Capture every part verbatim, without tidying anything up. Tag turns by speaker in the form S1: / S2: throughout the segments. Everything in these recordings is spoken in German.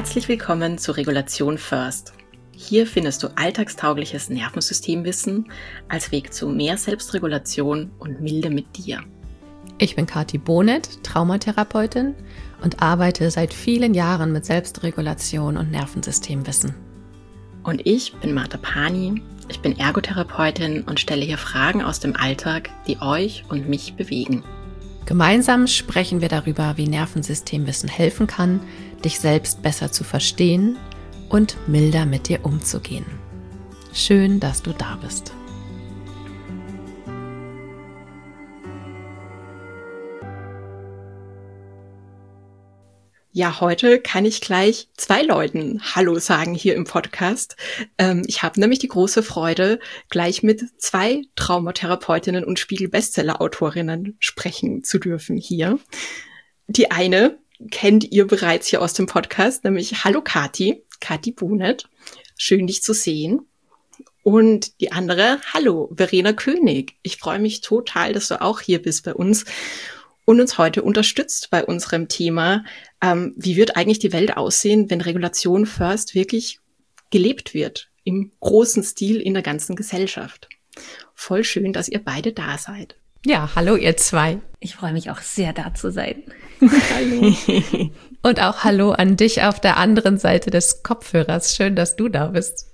S1: Herzlich willkommen zu Regulation First. Hier findest du alltagstaugliches Nervensystemwissen als Weg zu mehr Selbstregulation und Milde mit dir.
S2: Ich bin Kathi Bonet, Traumatherapeutin und arbeite seit vielen Jahren mit Selbstregulation und Nervensystemwissen.
S1: Und ich bin Martha Pani, ich bin Ergotherapeutin und stelle hier Fragen aus dem Alltag, die euch und mich bewegen.
S2: Gemeinsam sprechen wir darüber, wie Nervensystemwissen helfen kann, dich selbst besser zu verstehen und milder mit dir umzugehen. Schön, dass du da bist.
S1: Ja, heute kann ich gleich zwei Leuten Hallo sagen hier im Podcast. Ähm, ich habe nämlich die große Freude, gleich mit zwei Traumatherapeutinnen und Spiegel-Bestseller-Autorinnen sprechen zu dürfen hier. Die eine kennt ihr bereits hier aus dem Podcast, nämlich Hallo Kathi, Kathi Bonet. Schön, dich zu sehen. Und die andere, Hallo Verena König. Ich freue mich total, dass du auch hier bist bei uns und uns heute unterstützt bei unserem Thema, ähm, wie wird eigentlich die Welt aussehen, wenn Regulation First wirklich gelebt wird, im großen Stil in der ganzen Gesellschaft. Voll schön, dass ihr beide da seid.
S2: Ja, hallo ihr zwei.
S3: Ich freue mich auch sehr, da zu sein.
S2: Hallo. Und auch Hallo an dich auf der anderen Seite des Kopfhörers. Schön, dass du da bist.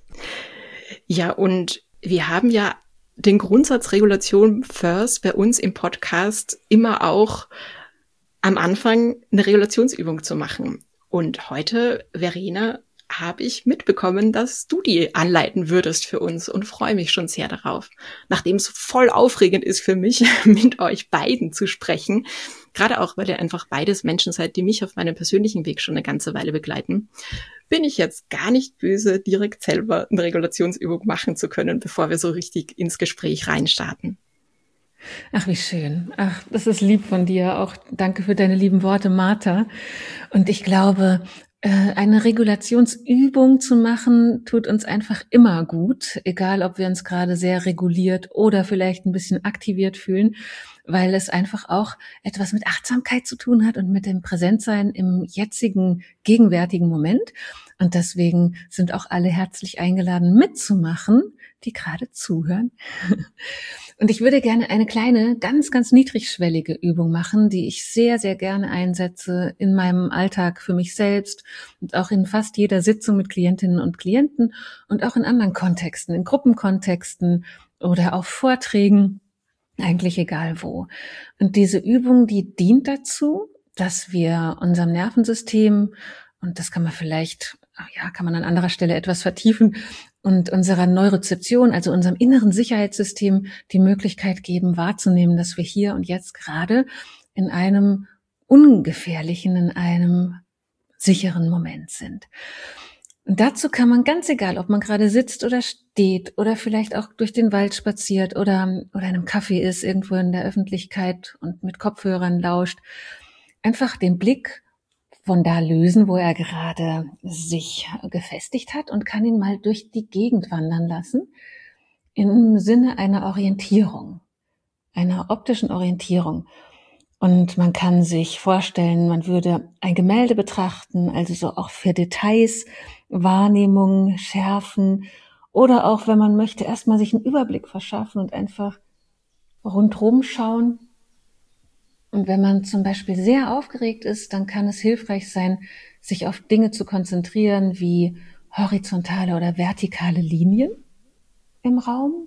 S1: Ja, und wir haben ja den Grundsatz Regulation First bei uns im Podcast immer auch am Anfang eine Regulationsübung zu machen. Und heute, Verena, habe ich mitbekommen, dass du die anleiten würdest für uns und freue mich schon sehr darauf. Nachdem es voll aufregend ist für mich, mit euch beiden zu sprechen, gerade auch, weil ihr einfach beides Menschen seid, die mich auf meinem persönlichen Weg schon eine ganze Weile begleiten, bin ich jetzt gar nicht böse, direkt selber eine Regulationsübung machen zu können, bevor wir so richtig ins Gespräch reinstarten.
S3: Ach, wie schön. Ach, das ist lieb von dir. Auch danke für deine lieben Worte, Martha. Und ich glaube, eine Regulationsübung zu machen, tut uns einfach immer gut, egal ob wir uns gerade sehr reguliert oder vielleicht ein bisschen aktiviert fühlen, weil es einfach auch etwas mit Achtsamkeit zu tun hat und mit dem Präsentsein im jetzigen, gegenwärtigen Moment. Und deswegen sind auch alle herzlich eingeladen, mitzumachen, die gerade zuhören. Und ich würde gerne eine kleine, ganz, ganz niedrigschwellige Übung machen, die ich sehr, sehr gerne einsetze in meinem Alltag für mich selbst und auch in fast jeder Sitzung mit Klientinnen und Klienten und auch in anderen Kontexten, in Gruppenkontexten oder auf Vorträgen, eigentlich egal wo. Und diese Übung, die dient dazu, dass wir unserem Nervensystem, und das kann man vielleicht, ja, kann man an anderer Stelle etwas vertiefen, und unserer Neurozeption, also unserem inneren Sicherheitssystem, die Möglichkeit geben, wahrzunehmen, dass wir hier und jetzt gerade in einem ungefährlichen, in einem sicheren Moment sind. Und dazu kann man ganz egal, ob man gerade sitzt oder steht oder vielleicht auch durch den Wald spaziert oder, oder in einem Café ist, irgendwo in der Öffentlichkeit und mit Kopfhörern lauscht, einfach den Blick von da lösen, wo er gerade sich gefestigt hat und kann ihn mal durch die Gegend wandern lassen, im Sinne einer Orientierung, einer optischen Orientierung. Und man kann sich vorstellen, man würde ein Gemälde betrachten, also so auch für Details, Wahrnehmung schärfen oder auch, wenn man möchte, erstmal sich einen Überblick verschaffen und einfach rundherum schauen. Und wenn man zum Beispiel sehr aufgeregt ist, dann kann es hilfreich sein, sich auf Dinge zu konzentrieren wie horizontale oder vertikale Linien im Raum.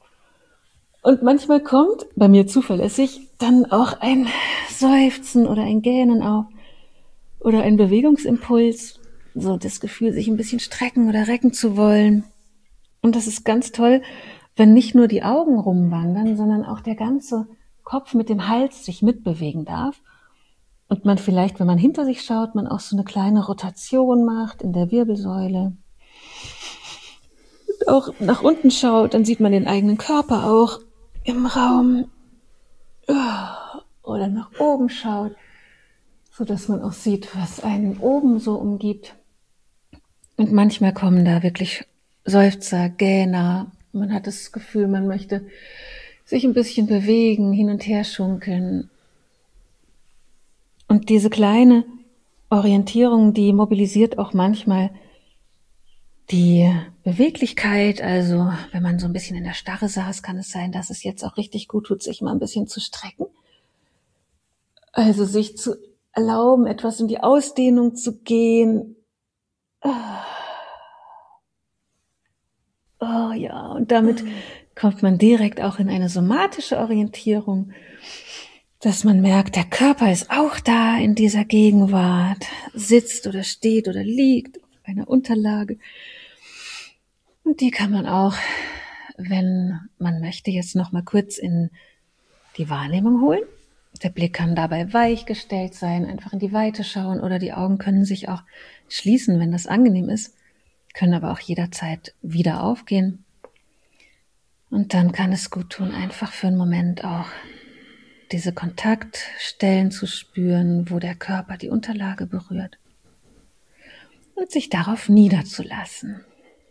S3: Und manchmal kommt, bei mir zuverlässig, dann auch ein Seufzen oder ein Gähnen auf oder ein Bewegungsimpuls, so das Gefühl, sich ein bisschen strecken oder recken zu wollen. Und das ist ganz toll, wenn nicht nur die Augen rumwandern, sondern auch der ganze Kopf mit dem Hals sich mitbewegen darf und man vielleicht, wenn man hinter sich schaut, man auch so eine kleine Rotation macht in der Wirbelsäule und auch nach unten schaut, dann sieht man den eigenen Körper auch im Raum oder nach oben schaut, so dass man auch sieht, was einen oben so umgibt. Und manchmal kommen da wirklich Seufzer, Gähner, man hat das Gefühl, man möchte sich ein bisschen bewegen, hin und her schunkeln. Und diese kleine Orientierung, die mobilisiert auch manchmal die Beweglichkeit. Also wenn man so ein bisschen in der Starre saß, kann es sein, dass es jetzt auch richtig gut tut, sich mal ein bisschen zu strecken. Also sich zu erlauben, etwas in die Ausdehnung zu gehen. Oh ja, und damit kommt man direkt auch in eine somatische Orientierung, dass man merkt, der Körper ist auch da in dieser Gegenwart, sitzt oder steht oder liegt auf einer Unterlage. Und die kann man auch, wenn man möchte, jetzt noch mal kurz in die Wahrnehmung holen. Der Blick kann dabei weich gestellt sein, einfach in die Weite schauen, oder die Augen können sich auch schließen, wenn das angenehm ist, können aber auch jederzeit wieder aufgehen. Und dann kann es gut tun, einfach für einen Moment auch diese Kontaktstellen zu spüren, wo der Körper die Unterlage berührt, und sich darauf niederzulassen.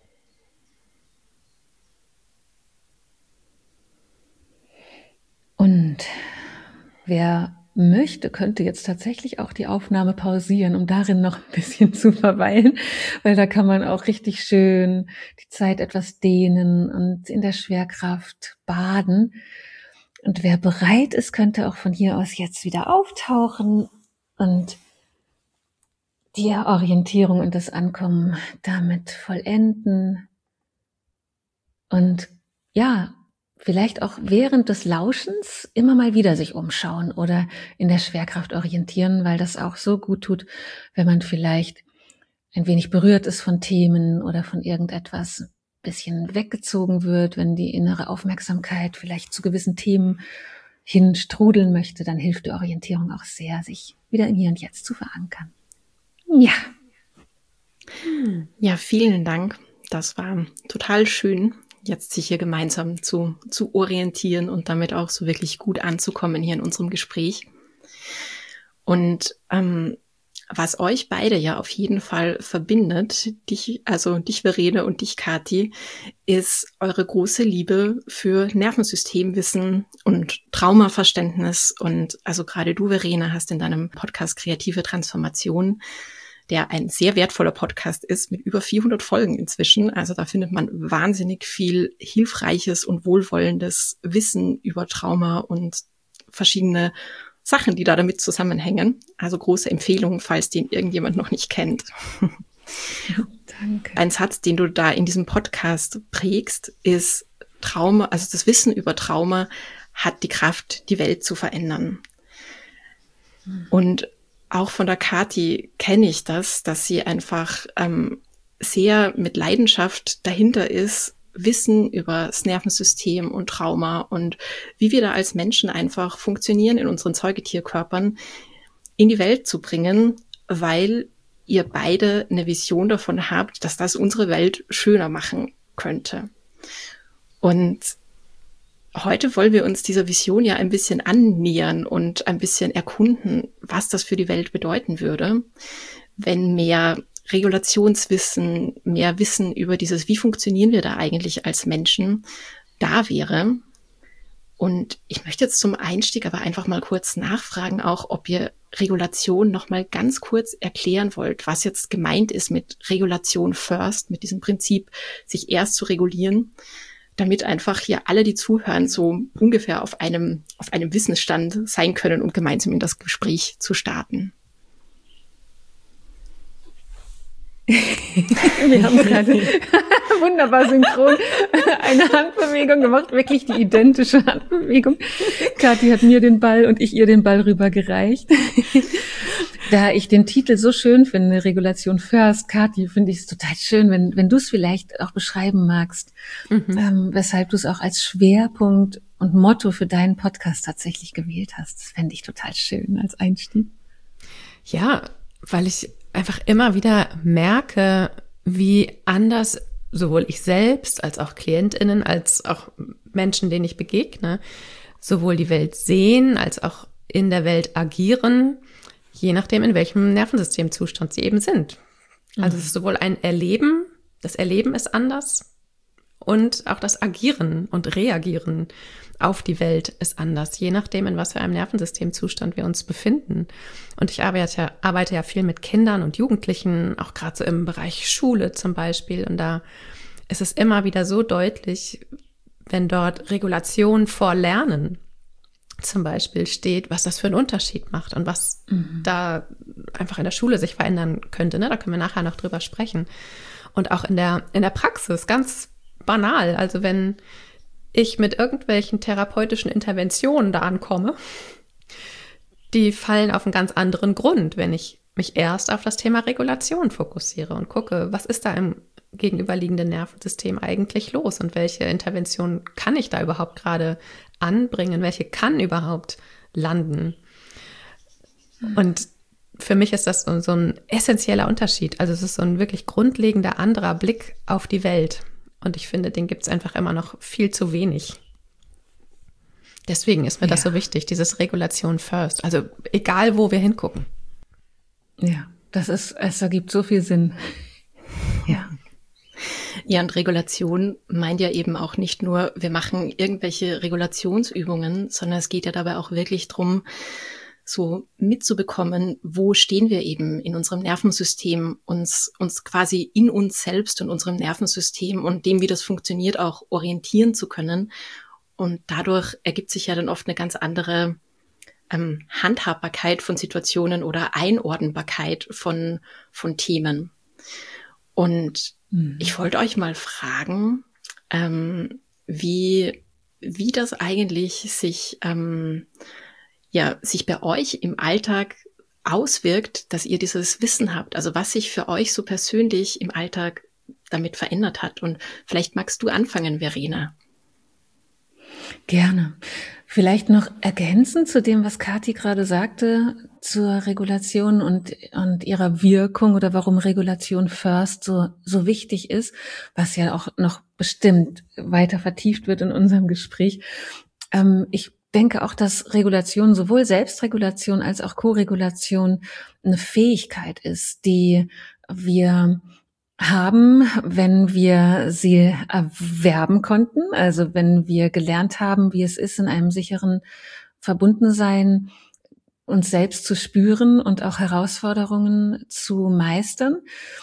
S3: Und wer möchte, könnte jetzt tatsächlich auch die Aufnahme pausieren, um darin noch ein bisschen zu verweilen, weil da kann man auch richtig schön die Zeit etwas dehnen und in der Schwerkraft baden. Und wer bereit ist, könnte auch von hier aus jetzt wieder auftauchen und die Orientierung und das Ankommen damit vollenden. Und ja, vielleicht auch während des Lauschens immer mal wieder sich umschauen oder in der Schwerkraft orientieren, weil das auch so gut tut, wenn man vielleicht ein wenig berührt ist von Themen oder von irgendetwas, bisschen weggezogen wird, wenn die innere Aufmerksamkeit vielleicht zu gewissen Themen hin strudeln möchte, dann hilft die Orientierung auch sehr, sich wieder im Hier und Jetzt zu verankern. Ja.
S1: Ja, vielen Dank. Das war total schön, jetzt sich hier gemeinsam zu, zu orientieren und damit auch so wirklich gut anzukommen hier in unserem Gespräch. Und ähm, was euch beide ja auf jeden Fall verbindet, dich, also dich Verena und dich Kathi, ist eure große Liebe für Nervensystemwissen und Traumaverständnis. Und also gerade du, Verena, hast in deinem Podcast Kreative Transformation, der ein sehr wertvoller Podcast ist, mit über vierhundert Folgen inzwischen. Also da findet man wahnsinnig viel hilfreiches und wohlwollendes Wissen über Trauma und verschiedene Sachen, die da damit zusammenhängen. Also große Empfehlung, falls den irgendjemand noch nicht kennt.
S3: Danke.
S1: Ein Satz, den du da in diesem Podcast prägst, ist: Trauma, also das Wissen über Trauma hat die Kraft, die Welt zu verändern. Mhm. Und auch von der Kathi kenne ich das, dass sie einfach ähm, sehr mit Leidenschaft dahinter ist, Wissen über das Nervensystem und Trauma und wie wir da als Menschen einfach funktionieren in unseren Säugetierkörpern in die Welt zu bringen, weil ihr beide eine Vision davon habt, dass das unsere Welt schöner machen könnte. Und heute wollen wir uns dieser Vision ja ein bisschen annähern und ein bisschen erkunden, was das für die Welt bedeuten würde, wenn mehr Regulationswissen, mehr Wissen über dieses, wie funktionieren wir da eigentlich als Menschen, da wäre. Und ich möchte jetzt zum Einstieg aber einfach mal kurz nachfragen, auch ob ihr Regulation noch mal ganz kurz erklären wollt, was jetzt gemeint ist mit Regulation first, mit diesem Prinzip, sich erst zu regulieren, damit einfach hier alle, die zuhören, so ungefähr auf einem, auf einem Wissensstand sein können und gemeinsam in das Gespräch zu starten.
S3: Wir haben gerade wunderbar synchron eine Handbewegung gemacht, wirklich die identische Handbewegung. Kathi hat mir den Ball und ich ihr den Ball rübergereicht. Da ich den Titel so schön finde, Regulation First, Kathi, finde ich es total schön, wenn, wenn du es vielleicht auch beschreiben magst, mhm. ähm, weshalb du es auch als Schwerpunkt und Motto für deinen Podcast tatsächlich gewählt hast. Das fände ich total schön als Einstieg.
S2: Ja, weil ich einfach immer wieder merke, wie anders sowohl ich selbst als auch KlientInnen, als auch Menschen, denen ich begegne, sowohl die Welt sehen, als auch in der Welt agieren, je nachdem, in welchem Nervensystemzustand sie eben sind. Also es ist sowohl ein Erleben, das Erleben ist anders Und auch das Agieren und Reagieren auf die Welt ist anders, je nachdem, in was für einem Nervensystemzustand wir uns befinden. Und ich arbeite ja, arbeite ja viel mit Kindern und Jugendlichen, auch gerade so im Bereich Schule zum Beispiel. Und da ist es immer wieder so deutlich, wenn dort Regulation vor Lernen zum Beispiel steht, was das für einen Unterschied macht und was mhm. da einfach in der Schule sich verändern könnte. Ne? Da können wir nachher noch drüber sprechen. Und auch in der, in der Praxis, ganz banal. Also wenn ich mit irgendwelchen therapeutischen Interventionen da ankomme, die fallen auf einen ganz anderen Grund, wenn ich mich erst auf das Thema Regulation fokussiere und gucke, was ist da im gegenüberliegenden Nervensystem eigentlich los und welche Intervention kann ich da überhaupt gerade anbringen, welche kann überhaupt landen. Und für mich ist das so, so ein essentieller Unterschied. Also es ist so ein wirklich grundlegender anderer Blick auf die Welt. Und ich finde, den gibt es einfach immer noch viel zu wenig. Deswegen ist mir ja. das so wichtig, dieses Regulation first. Also egal, wo wir hingucken.
S3: Ja, das ist, es ergibt so viel Sinn. Ja.
S1: Ja, und Regulation meint ja eben auch nicht nur, wir machen irgendwelche Regulationsübungen, sondern es geht ja dabei auch wirklich drum, so mitzubekommen, wo stehen wir eben in unserem Nervensystem, uns, uns quasi in uns selbst und unserem Nervensystem und dem, wie das funktioniert, auch orientieren zu können. Und dadurch ergibt sich ja dann oft eine ganz andere ähm, Handhabbarkeit von Situationen oder Einordnbarkeit von, von Themen. Und mhm. ich wollte euch mal fragen, ähm, wie, wie das eigentlich sich, ähm, ja, sich bei euch im Alltag auswirkt, dass ihr dieses Wissen habt. Also was sich für euch so persönlich im Alltag damit verändert hat. Und vielleicht magst du anfangen, Verena.
S3: Gerne. Vielleicht noch ergänzend zu dem, was Kathi gerade sagte, zur Regulation und, und ihrer Wirkung oder warum Regulation first so, so wichtig ist, was ja auch noch bestimmt weiter vertieft wird in unserem Gespräch. Ähm, ich denke auch, dass Regulation, sowohl Selbstregulation als auch Koregulation, eine Fähigkeit ist, die wir haben, wenn wir sie erwerben konnten, also wenn wir gelernt haben, wie es ist, in einem sicheren Verbundensein uns selbst zu spüren und auch Herausforderungen zu meistern.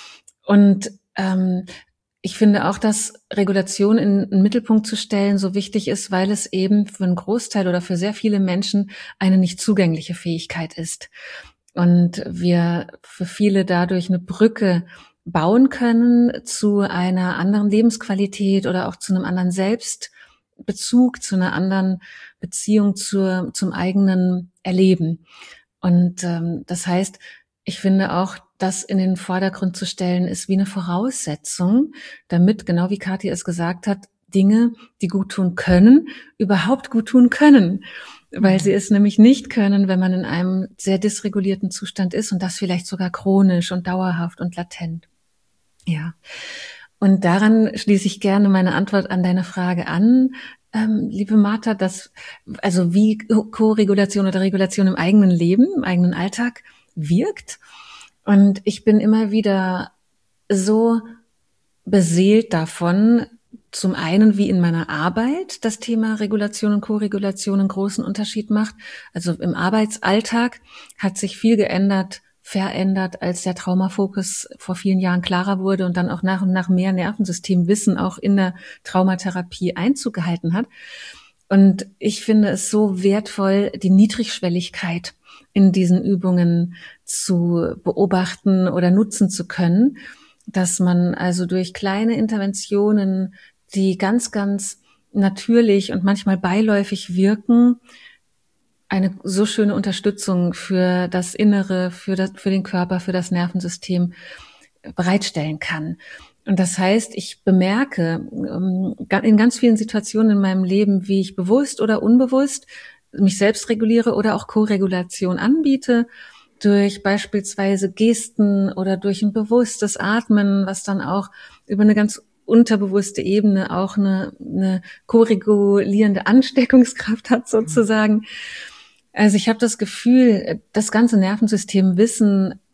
S3: Und ähm, ich finde auch, dass Regulation in den Mittelpunkt zu stellen so wichtig ist, weil es eben für einen Großteil oder für sehr viele Menschen eine nicht zugängliche Fähigkeit ist. Und wir für viele dadurch eine Brücke bauen können zu einer anderen Lebensqualität oder auch zu einem anderen Selbstbezug, zu einer anderen Beziehung zur, zum eigenen Erleben. Und ähm, das heißt, ich finde auch, das in den Vordergrund zu stellen, ist wie eine Voraussetzung, damit, genau wie Kathi es gesagt hat, Dinge, die gut tun können, überhaupt gut tun können. Weil sie es nämlich nicht können, wenn man in einem sehr dysregulierten Zustand ist und das vielleicht sogar chronisch und dauerhaft und latent. Ja, und daran schließe ich gerne meine Antwort an deine Frage an, ähm, liebe Martha, dass, also wie Koregulation oder Regulation im eigenen Leben, im eigenen Alltag wirkt. Und ich bin immer wieder so beseelt davon, zum einen, wie in meiner Arbeit das Thema Regulation und Koregulation einen großen Unterschied macht. Also im Arbeitsalltag hat sich viel geändert, verändert, als der Traumafokus vor vielen Jahren klarer wurde und dann auch nach und nach mehr Nervensystemwissen auch in der Traumatherapie Einzug gehalten hat. Und ich finde es so wertvoll, die Niedrigschwelligkeit in diesen Übungen zu beobachten oder nutzen zu können, dass man also durch kleine Interventionen, die ganz, ganz natürlich und manchmal beiläufig wirken, eine so schöne Unterstützung für das Innere, für das, für den Körper, für das Nervensystem bereitstellen kann. Und das heißt, ich bemerke in ganz vielen Situationen in meinem Leben, wie ich bewusst oder unbewusst mich selbst reguliere oder auch Koregulation anbiete, durch beispielsweise Gesten oder durch ein bewusstes Atmen, was dann auch über eine ganz unterbewusste Ebene auch eine, eine koregulierende Ansteckungskraft hat sozusagen. Also ich habe das Gefühl, das ganze Nervensystemwissen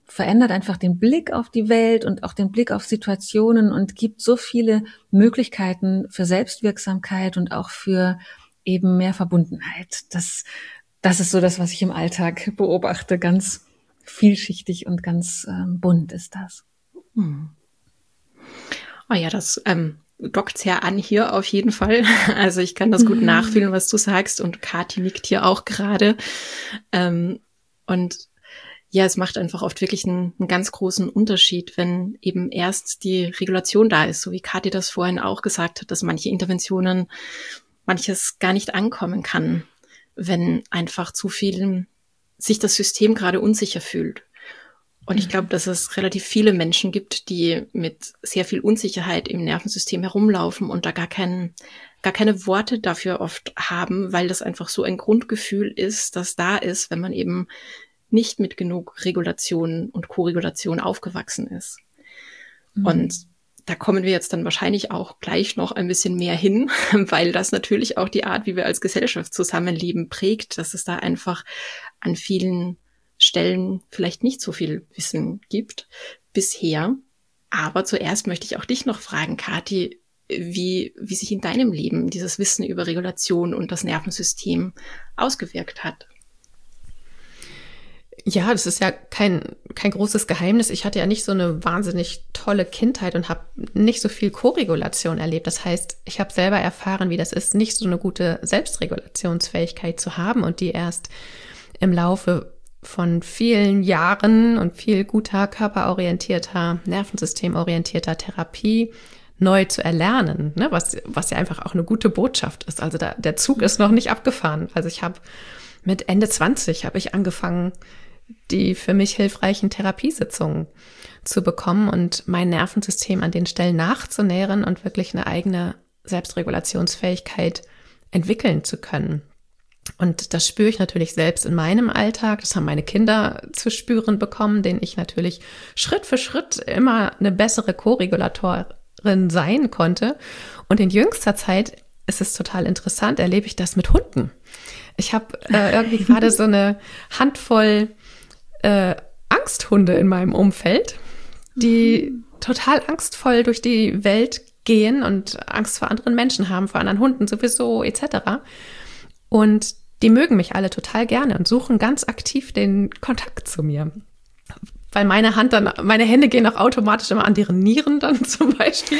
S3: verändert einfach den Blick auf die Welt und auch den Blick auf Situationen und gibt so viele Möglichkeiten für Selbstwirksamkeit und auch für eben mehr Verbundenheit. Das, das ist so das, was ich im Alltag beobachte. Ganz vielschichtig und ganz ähm, bunt ist das.
S1: Hm. Oh ja, das ähm, dockt sehr an hier auf jeden Fall. Also ich kann das gut mhm. nachfühlen, was du sagst, und Kathi nickt hier auch gerade. Ähm, und ja, es macht einfach oft wirklich einen, einen ganz großen Unterschied, wenn eben erst die Regulation da ist, so wie Kathi das vorhin auch gesagt hat, dass manche Interventionen, manches gar nicht ankommen kann, wenn einfach zu viel sich das System gerade unsicher fühlt. Und ich glaube, dass es relativ viele Menschen gibt, die mit sehr viel Unsicherheit im Nervensystem herumlaufen und da gar kein, gar keine Worte dafür oft haben, weil das einfach so ein Grundgefühl ist, das da ist, wenn man eben nicht mit genug Regulation und Koregulation aufgewachsen ist. Mhm. Und da kommen wir jetzt dann wahrscheinlich auch gleich noch ein bisschen mehr hin, weil das natürlich auch die Art, wie wir als Gesellschaft zusammenleben, prägt, dass es da einfach an vielen Stellen vielleicht nicht so viel Wissen gibt bisher. Aber zuerst möchte ich auch dich noch fragen, Kathi, wie, wie sich in deinem Leben dieses Wissen über Regulation und das Nervensystem ausgewirkt hat.
S2: Ja, das ist ja kein, kein großes Geheimnis. Ich hatte ja nicht so eine wahnsinnig tolle Kindheit und habe nicht so viel Koregulation erlebt. Das heißt, ich habe selber erfahren, wie das ist, nicht so eine gute Selbstregulationsfähigkeit zu haben und die erst im Laufe von vielen Jahren und viel guter körperorientierter, nervensystemorientierter Therapie neu zu erlernen, ne? was, was ja einfach auch eine gute Botschaft ist. Also da, der Zug ist noch nicht abgefahren. Also ich habe mit Ende zwanzig habe ich angefangen, die für mich hilfreichen Therapiesitzungen zu bekommen und mein Nervensystem an den Stellen nachzunähren und wirklich eine eigene Selbstregulationsfähigkeit entwickeln zu können. Und das spüre ich natürlich selbst in meinem Alltag. Das haben meine Kinder zu spüren bekommen, denen ich natürlich Schritt für Schritt immer eine bessere Co-Regulatorin sein konnte. Und in jüngster Zeit ist es total interessant, erlebe ich das mit Hunden. Ich habe äh, irgendwie gerade so eine Handvoll äh, Angsthunde in meinem Umfeld, die mhm. total angstvoll durch die Welt gehen und Angst vor anderen Menschen haben, vor anderen Hunden sowieso et cetera. Und die mögen mich alle total gerne und suchen ganz aktiv den Kontakt zu mir. Weil meine Hand dann, meine Hände gehen auch automatisch immer an deren Nieren dann zum Beispiel.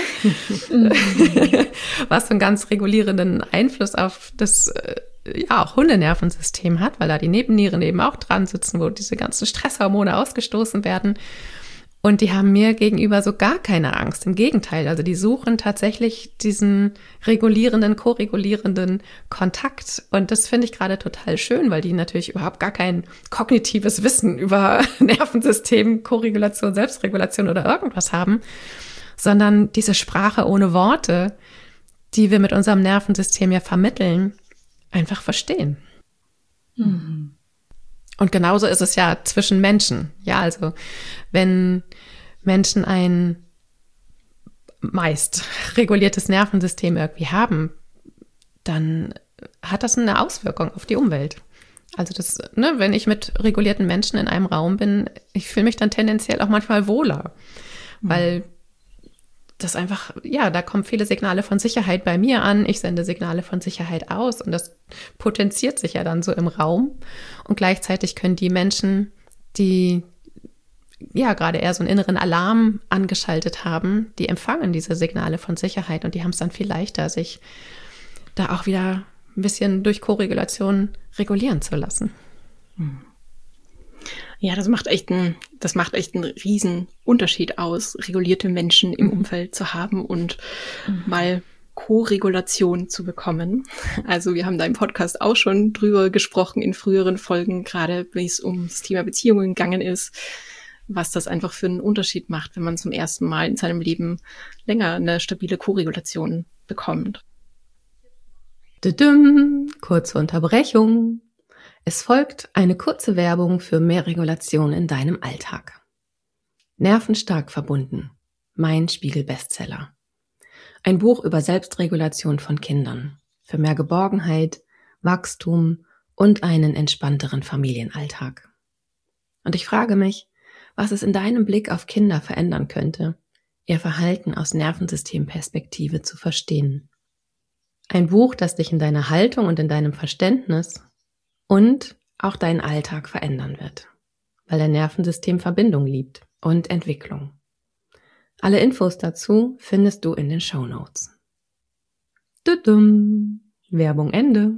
S2: Was so einen ganz regulierenden Einfluss auf das, ja, auch Hundenervensystem hat, weil da die Nebennieren eben auch dran sitzen, wo diese ganzen Stresshormone ausgestoßen werden. Und die haben mir gegenüber so gar keine Angst. Im Gegenteil, also die suchen tatsächlich diesen regulierenden, koregulierenden Kontakt. Und das finde ich gerade total schön, weil die natürlich überhaupt gar kein kognitives Wissen über Nervensystem, Koregulation, Selbstregulation oder irgendwas haben, sondern diese Sprache ohne Worte, die wir mit unserem Nervensystem ja vermitteln, einfach verstehen. Mhm. Und genauso ist es ja zwischen Menschen. Ja, also wenn Menschen ein meist reguliertes Nervensystem irgendwie haben, dann hat das eine Auswirkung auf die Umwelt. Also das, ne, wenn ich mit regulierten Menschen in einem Raum bin, ich fühle mich dann tendenziell auch manchmal wohler, mhm. weil das einfach, ja, da kommen viele Signale von Sicherheit bei mir an, ich sende Signale von Sicherheit aus und das potenziert sich ja dann so im Raum. Und gleichzeitig können die Menschen, die ja gerade eher so einen inneren Alarm angeschaltet haben, die empfangen diese Signale von Sicherheit und die haben es dann viel leichter, sich da auch wieder ein bisschen durch Koregulation regulieren zu lassen.
S1: Hm. Ja, das macht echt einen, das macht echt einen riesen Unterschied aus, regulierte Menschen im Umfeld zu haben und mhm. mal Co-Regulation zu bekommen. Also wir haben da im Podcast auch schon drüber gesprochen in früheren Folgen, gerade wenn es um das Thema Beziehungen gegangen ist, was das einfach für einen Unterschied macht, wenn man zum ersten Mal in seinem Leben länger eine stabile Co-Regulation bekommt.
S2: Dudum, kurze Unterbrechung. Es folgt eine kurze Werbung für mehr Regulation in deinem Alltag. Nervenstark verbunden. Mein Spiegel-Bestseller. Ein Buch über Selbstregulation von Kindern. Für mehr Geborgenheit, Wachstum und einen entspannteren Familienalltag. Und ich frage mich, was es in deinem Blick auf Kinder verändern könnte, ihr Verhalten aus Nervensystemperspektive zu verstehen. Ein Buch, das dich in deiner Haltung und in deinem Verständnis und auch deinen Alltag verändern wird, weil dein Nervensystem Verbindung liebt und Entwicklung. Alle Infos dazu findest du in den Shownotes. Tudum. Werbung Ende.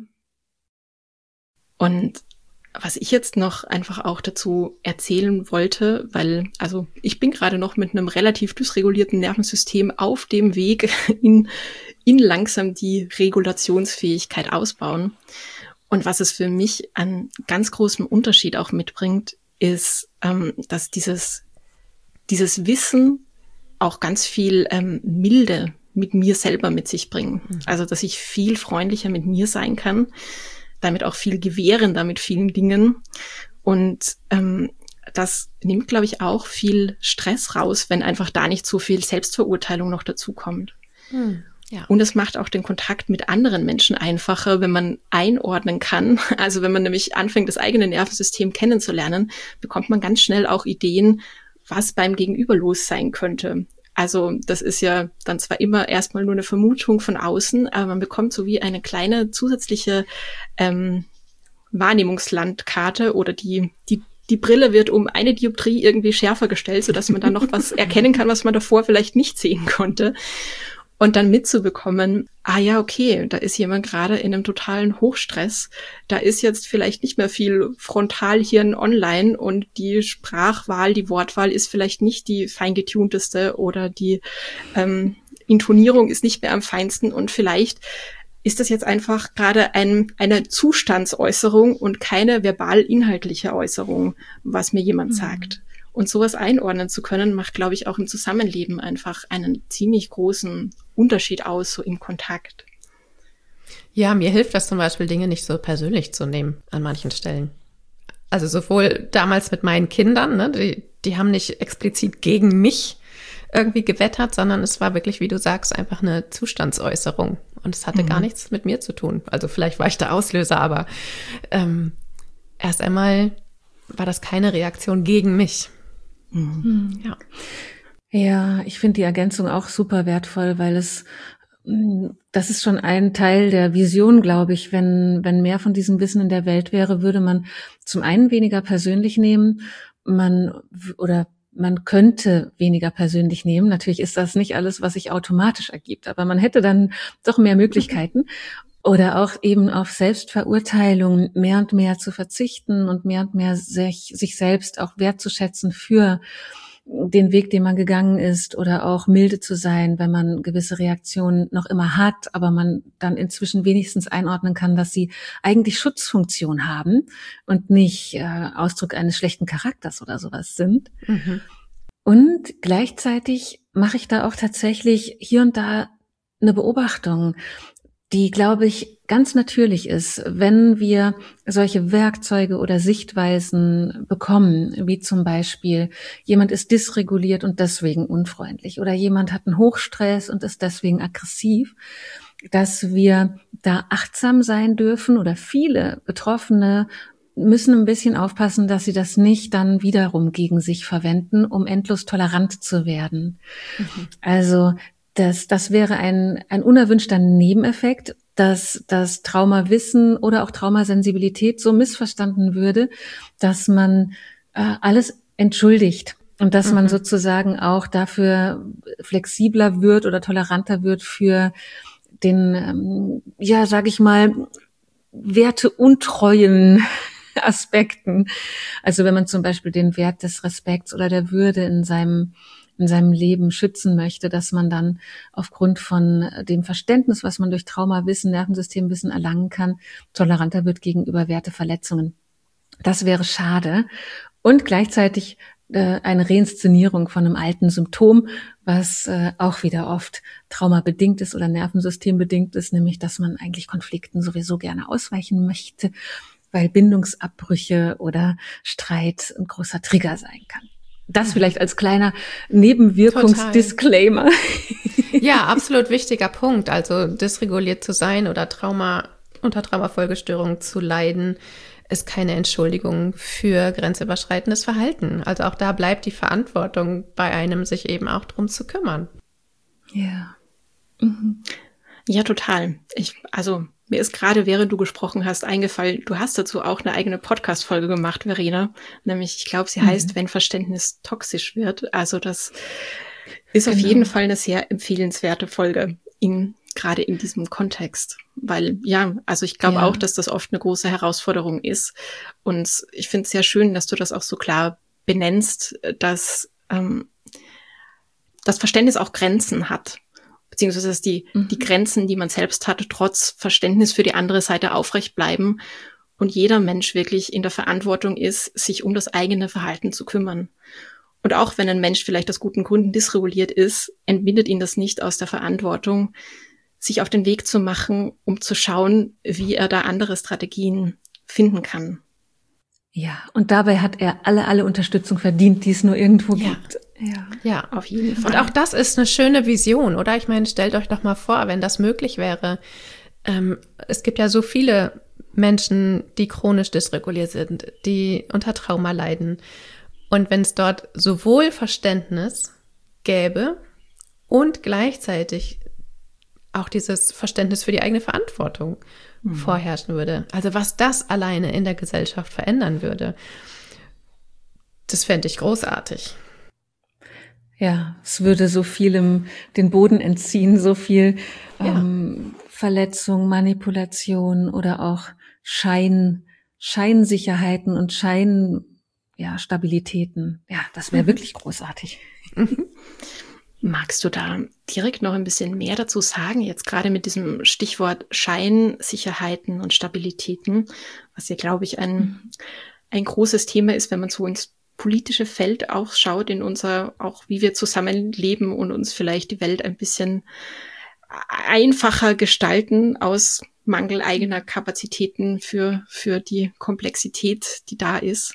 S1: Und was ich jetzt noch einfach auch dazu erzählen wollte, weil, also ich bin gerade noch mit einem relativ dysregulierten Nervensystem auf dem Weg in, in langsam die Regulationsfähigkeit ausbauen. Und was es für mich an ganz großem Unterschied auch mitbringt, ist, ähm, dass dieses, dieses Wissen auch ganz viel ähm, Milde mit mir selber mit sich bringen. Also, dass ich viel freundlicher mit mir sein kann, damit auch viel gewährender mit vielen Dingen. Und ähm, das nimmt, glaube ich, auch viel Stress raus, wenn einfach da nicht so viel Selbstverurteilung noch dazu kommt.
S2: Hm, ja.
S1: Und es macht auch den Kontakt mit anderen Menschen einfacher, wenn man einordnen kann. Also wenn man nämlich anfängt, das eigene Nervensystem kennenzulernen, bekommt man ganz schnell auch Ideen, was beim Gegenüber los sein könnte. Also das ist ja dann zwar immer erstmal nur eine Vermutung von außen, aber man bekommt so wie eine kleine zusätzliche ähm, Wahrnehmungslandkarte oder die die die Brille wird um eine Dioptrie irgendwie schärfer gestellt, sodass man dann noch was erkennen kann, was man davor vielleicht nicht sehen konnte. Und dann mitzubekommen, ah ja, okay, da ist jemand gerade in einem totalen Hochstress. Da ist jetzt vielleicht nicht mehr viel Frontalhirn online und die Sprachwahl, die Wortwahl ist vielleicht nicht die feingetunteste oder die ähm, Intonierung ist nicht mehr am feinsten und vielleicht ist das jetzt einfach gerade ein, eine Zustandsäußerung und keine verbal-inhaltliche Äußerung, was mir jemand mhm. sagt. Und sowas einordnen zu können, macht, glaube ich, auch im Zusammenleben einfach einen ziemlich großen Unterschied aus, so im Kontakt.
S2: Ja, mir hilft das zum Beispiel, Dinge nicht so persönlich zu nehmen an manchen Stellen. Also sowohl damals mit meinen Kindern, ne, die, die haben nicht explizit gegen mich irgendwie gewettert, sondern es war wirklich, wie du sagst, einfach eine Zustandsäußerung. Und es hatte mhm. gar nichts mit mir zu tun. Also vielleicht war ich der Auslöser, aber ähm, erst einmal war das keine Reaktion gegen mich.
S3: Mhm. Ja. Ja, ich finde die Ergänzung auch super wertvoll, weil es, das ist schon ein Teil der Vision, glaube ich. Wenn, wenn mehr von diesem Wissen in der Welt wäre, würde man zum einen weniger persönlich nehmen, man, oder man könnte weniger persönlich nehmen. Natürlich ist das nicht alles, was sich automatisch ergibt, aber man hätte dann doch mehr Möglichkeiten. Oder auch eben auf Selbstverurteilung mehr und mehr zu verzichten und mehr und mehr sich, sich selbst auch wertzuschätzen für den Weg, den man gegangen ist, oder auch milde zu sein, wenn man gewisse Reaktionen noch immer hat, aber man dann inzwischen wenigstens einordnen kann, dass sie eigentlich Schutzfunktion haben und nicht äh, Ausdruck eines schlechten Charakters oder sowas sind. Mhm. Und gleichzeitig mache ich da auch tatsächlich hier und da eine Beobachtung, die, glaube ich, ganz natürlich ist, wenn wir solche Werkzeuge oder Sichtweisen bekommen, wie zum Beispiel, jemand ist dysreguliert und deswegen unfreundlich oder jemand hat einen Hochstress und ist deswegen aggressiv, dass wir da achtsam sein dürfen oder viele Betroffene müssen ein bisschen aufpassen, dass sie das nicht dann wiederum gegen sich verwenden, um endlos tolerant zu werden. Mhm. Also Das, das wäre ein, ein unerwünschter Nebeneffekt, dass das Traumawissen oder auch Traumasensibilität so missverstanden würde, dass man äh, alles entschuldigt und dass mhm. man sozusagen auch dafür flexibler wird oder toleranter wird für den, ähm, ja, sag ich mal, werteuntreuen Aspekten. Also wenn man zum Beispiel den Wert des Respekts oder der Würde in seinem in seinem Leben schützen möchte, dass man dann aufgrund von dem Verständnis, was man durch Traumawissen, Nervensystemwissen erlangen kann, toleranter wird gegenüber Werteverletzungen. Das wäre schade. Und gleichzeitig äh, eine Reinszenierung von einem alten Symptom, was äh, auch wieder oft traumabedingt ist oder nervensystembedingt ist, nämlich, dass man eigentlich Konflikten sowieso gerne ausweichen möchte, weil Bindungsabbrüche oder Streit ein großer Trigger sein kann. Das vielleicht als kleiner Nebenwirkungsdisclaimer.
S2: Ja, absolut wichtiger Punkt. Also dysreguliert zu sein oder Trauma unter Traumafolgestörungen zu leiden, ist keine Entschuldigung für grenzüberschreitendes Verhalten. Also auch da bleibt die Verantwortung bei einem, sich eben auch drum zu kümmern.
S3: Ja. Mhm.
S1: Ja, total. Ich, also mir ist gerade, während du gesprochen hast, eingefallen, du hast dazu auch eine eigene Podcast-Folge gemacht, Verena. Nämlich, ich glaube, sie mhm. heißt, wenn Verständnis toxisch wird. Also das ist genau. auf jeden Fall eine sehr empfehlenswerte Folge, in, gerade in diesem Kontext. Weil, ja, also ich glaube ja. auch, dass das oft eine große Herausforderung ist. Und ich finde es sehr schön, dass du das auch so klar benennst, dass ähm, das Verständnis auch Grenzen hat. Beziehungsweise, dass die, mhm. die Grenzen, die man selbst hat, trotz Verständnis für die andere Seite aufrecht bleiben und jeder Mensch wirklich in der Verantwortung ist, sich um das eigene Verhalten zu kümmern. Und auch wenn ein Mensch vielleicht aus guten Gründen dysreguliert ist, entbindet ihn das nicht aus der Verantwortung, sich auf den Weg zu machen, um zu schauen, wie er da andere Strategien finden kann.
S3: Ja, und dabei hat er alle, alle Unterstützung verdient, die es nur irgendwo
S2: ja.
S3: gibt. Ja,
S2: ja, auf jeden Fall. Und auch das ist eine schöne Vision, oder? Ich meine, stellt euch doch mal vor, wenn das möglich wäre. Ähm, es gibt ja so viele Menschen, die chronisch dysreguliert sind, die unter Trauma leiden. Und wenn es dort sowohl Verständnis gäbe und gleichzeitig auch dieses Verständnis für die eigene Verantwortung mhm. vorherrschen würde. Also was das alleine in der Gesellschaft verändern würde, das fände ich großartig.
S3: Ja, es würde so vielem den Boden entziehen, so viel ja. ähm, Verletzung, Manipulation oder auch Schein, Scheinsicherheiten und Schein, ja, Stabilitäten. Ja, das wäre mhm. wirklich großartig.
S1: Magst du da direkt noch ein bisschen mehr dazu sagen, jetzt gerade mit diesem Stichwort Scheinsicherheiten und Stabilitäten, was ja, glaube ich, ein, mhm. ein großes Thema ist, wenn man so ins politische Feld auch schaut, in unser, auch wie wir zusammenleben und uns vielleicht die Welt ein bisschen einfacher gestalten aus Mangel eigener Kapazitäten für, für die Komplexität, die da ist.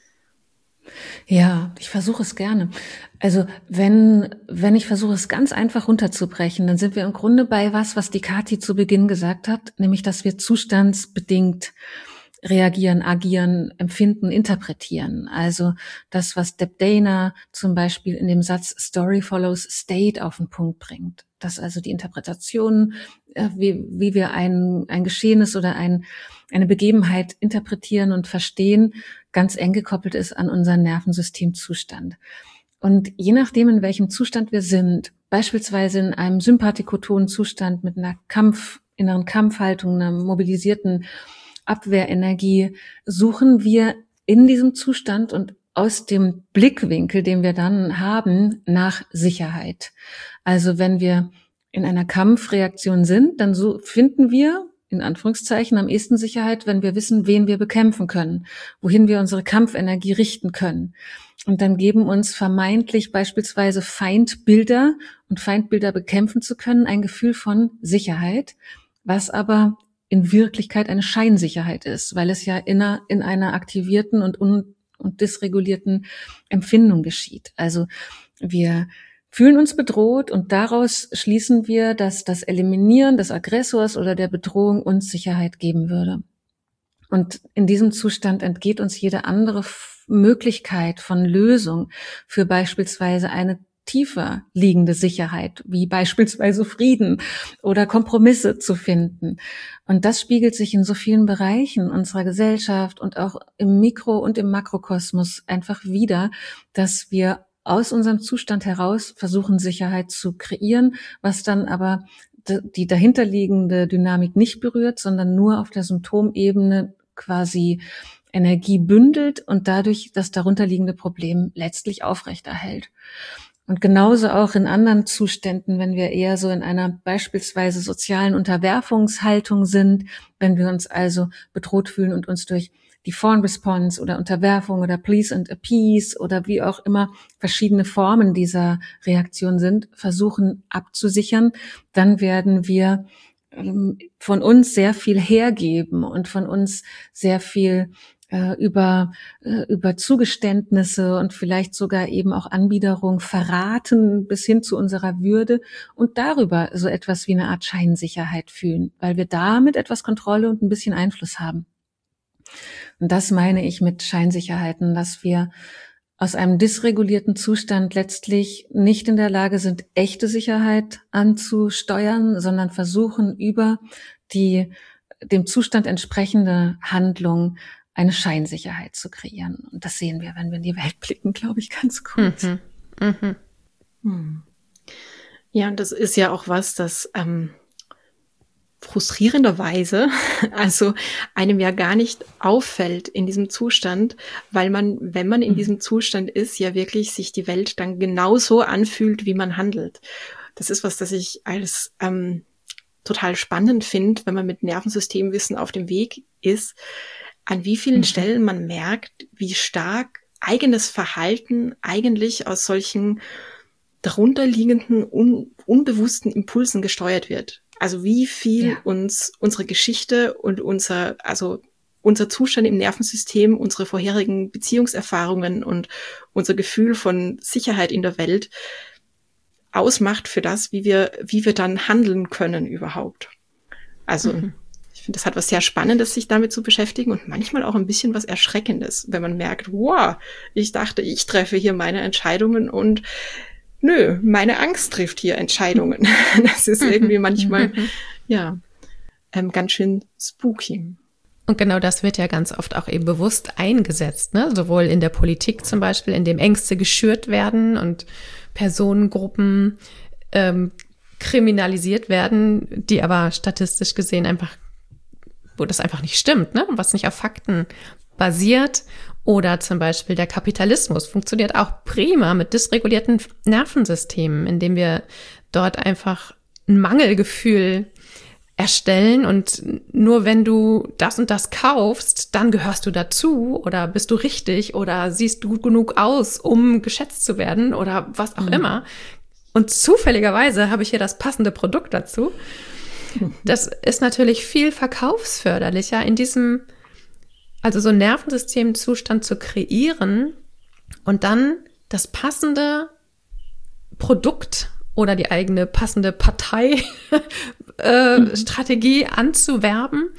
S3: Ja, ich versuche es gerne. Also wenn wenn ich versuche, es ganz einfach runterzubrechen, dann sind wir im Grunde bei was, was die Kathi zu Beginn gesagt hat, nämlich, dass wir zustandsbedingt reagieren, agieren, empfinden, interpretieren. Also das, was Deb Dana zum Beispiel in dem Satz Story follows State auf den Punkt bringt. Dass also die Interpretation, wie, wie wir ein, ein Geschehnis oder ein, eine Begebenheit interpretieren und verstehen, ganz eng gekoppelt ist an unseren Nervensystemzustand. Und je nachdem, in welchem Zustand wir sind, beispielsweise in einem sympathikotonen Zustand mit einer Kampf, inneren Kampfhaltung, einer mobilisierten Abwehrenergie, suchen wir in diesem Zustand und aus dem Blickwinkel, den wir dann haben, nach Sicherheit. Also wenn wir in einer Kampfreaktion sind, dann so finden wir in Anführungszeichen am ehesten Sicherheit, wenn wir wissen, wen wir bekämpfen können, wohin wir unsere Kampfenergie richten können. Und dann geben uns vermeintlich beispielsweise Feindbilder und Feindbilder bekämpfen zu können, ein Gefühl von Sicherheit, was aber in Wirklichkeit eine Scheinsicherheit ist, weil es ja in einer, in einer aktivierten und, un, und dysregulierten Empfindung geschieht. Also wir fühlen uns bedroht und daraus schließen wir, dass das Eliminieren des Aggressors oder der Bedrohung uns Sicherheit geben würde. Und in diesem Zustand entgeht uns jede andere Möglichkeit von Lösung für beispielsweise eine tiefer liegende Sicherheit, wie beispielsweise Frieden oder Kompromisse zu finden. Und das spiegelt sich in so vielen Bereichen unserer Gesellschaft und auch im Mikro- und im Makrokosmos einfach wider, dass wir aus unserem Zustand heraus versuchen, Sicherheit zu kreieren, was dann aber die dahinterliegende Dynamik nicht berührt, sondern nur auf der Symptomebene quasi Energie bündelt und dadurch das darunterliegende Problem letztlich aufrechterhält. Und genauso auch in anderen Zuständen, wenn wir eher so in einer beispielsweise sozialen Unterwerfungshaltung sind, wenn wir uns also bedroht fühlen und uns durch die Fawn Response oder Unterwerfung oder Please and Appease oder wie auch immer verschiedene Formen dieser Reaktion sind, versuchen abzusichern, dann werden wir ähm, von uns sehr viel hergeben und von uns sehr viel äh, über äh, über Zugeständnisse und vielleicht sogar eben auch Anbiederung verraten bis hin zu unserer Würde und darüber so etwas wie eine Art Scheinsicherheit fühlen, weil wir damit etwas Kontrolle und ein bisschen Einfluss haben. Und das meine ich mit Scheinsicherheiten, dass wir aus einem dysregulierten Zustand letztlich nicht in der Lage sind, echte Sicherheit anzusteuern, sondern versuchen, über die dem Zustand entsprechende Handlung eine Scheinsicherheit zu kreieren. Und das sehen wir, wenn wir in die Welt blicken, glaube ich, ganz gut.
S2: Mhm. Mhm.
S1: Hm. Ja, und das ist ja auch was, das ähm, frustrierenderweise, also einem ja gar nicht auffällt in diesem Zustand, weil man, wenn man in diesem Zustand ist, ja wirklich sich die Welt dann genauso anfühlt, wie man handelt. Das ist was, das ich als ähm, total spannend finde, wenn man mit Nervensystemwissen auf dem Weg ist, an wie vielen mhm. Stellen man merkt, wie stark eigenes Verhalten eigentlich aus solchen darunterliegenden, un- unbewussten Impulsen gesteuert wird. Also wie viel ja. uns unsere Geschichte und unser, also unser Zustand im Nervensystem, unsere vorherigen Beziehungserfahrungen und unser Gefühl von Sicherheit in der Welt ausmacht für das, wie wir, wie wir dann handeln können überhaupt. Also mhm. ich finde, das hat was sehr Spannendes, sich damit zu beschäftigen und manchmal auch ein bisschen was Erschreckendes, wenn man merkt, wow, ich dachte, ich treffe hier meine Entscheidungen und nö, meine Angst trifft hier Entscheidungen. Das ist irgendwie manchmal, ja, ähm, ganz schön spooky.
S2: Und genau das wird ja ganz oft auch eben bewusst eingesetzt, ne? Sowohl in der Politik zum Beispiel, in dem Ängste geschürt werden und Personengruppen ähm, kriminalisiert werden, die aber statistisch gesehen einfach, wo das einfach nicht stimmt, ne? Was nicht auf Fakten basiert. Oder zum Beispiel der Kapitalismus funktioniert auch prima mit dysregulierten Nervensystemen, indem wir dort einfach ein Mangelgefühl erstellen und nur wenn du das und das kaufst, dann gehörst du dazu oder bist du richtig oder siehst du gut genug aus, um geschätzt zu werden oder was auch mhm. immer. Und zufälligerweise habe ich hier das passende Produkt dazu. Das ist natürlich viel verkaufsförderlicher in diesem, also so einen Nervensystemzustand zu kreieren und dann das passende Produkt oder die eigene passende Partei äh, mhm. Strategie anzuwerben,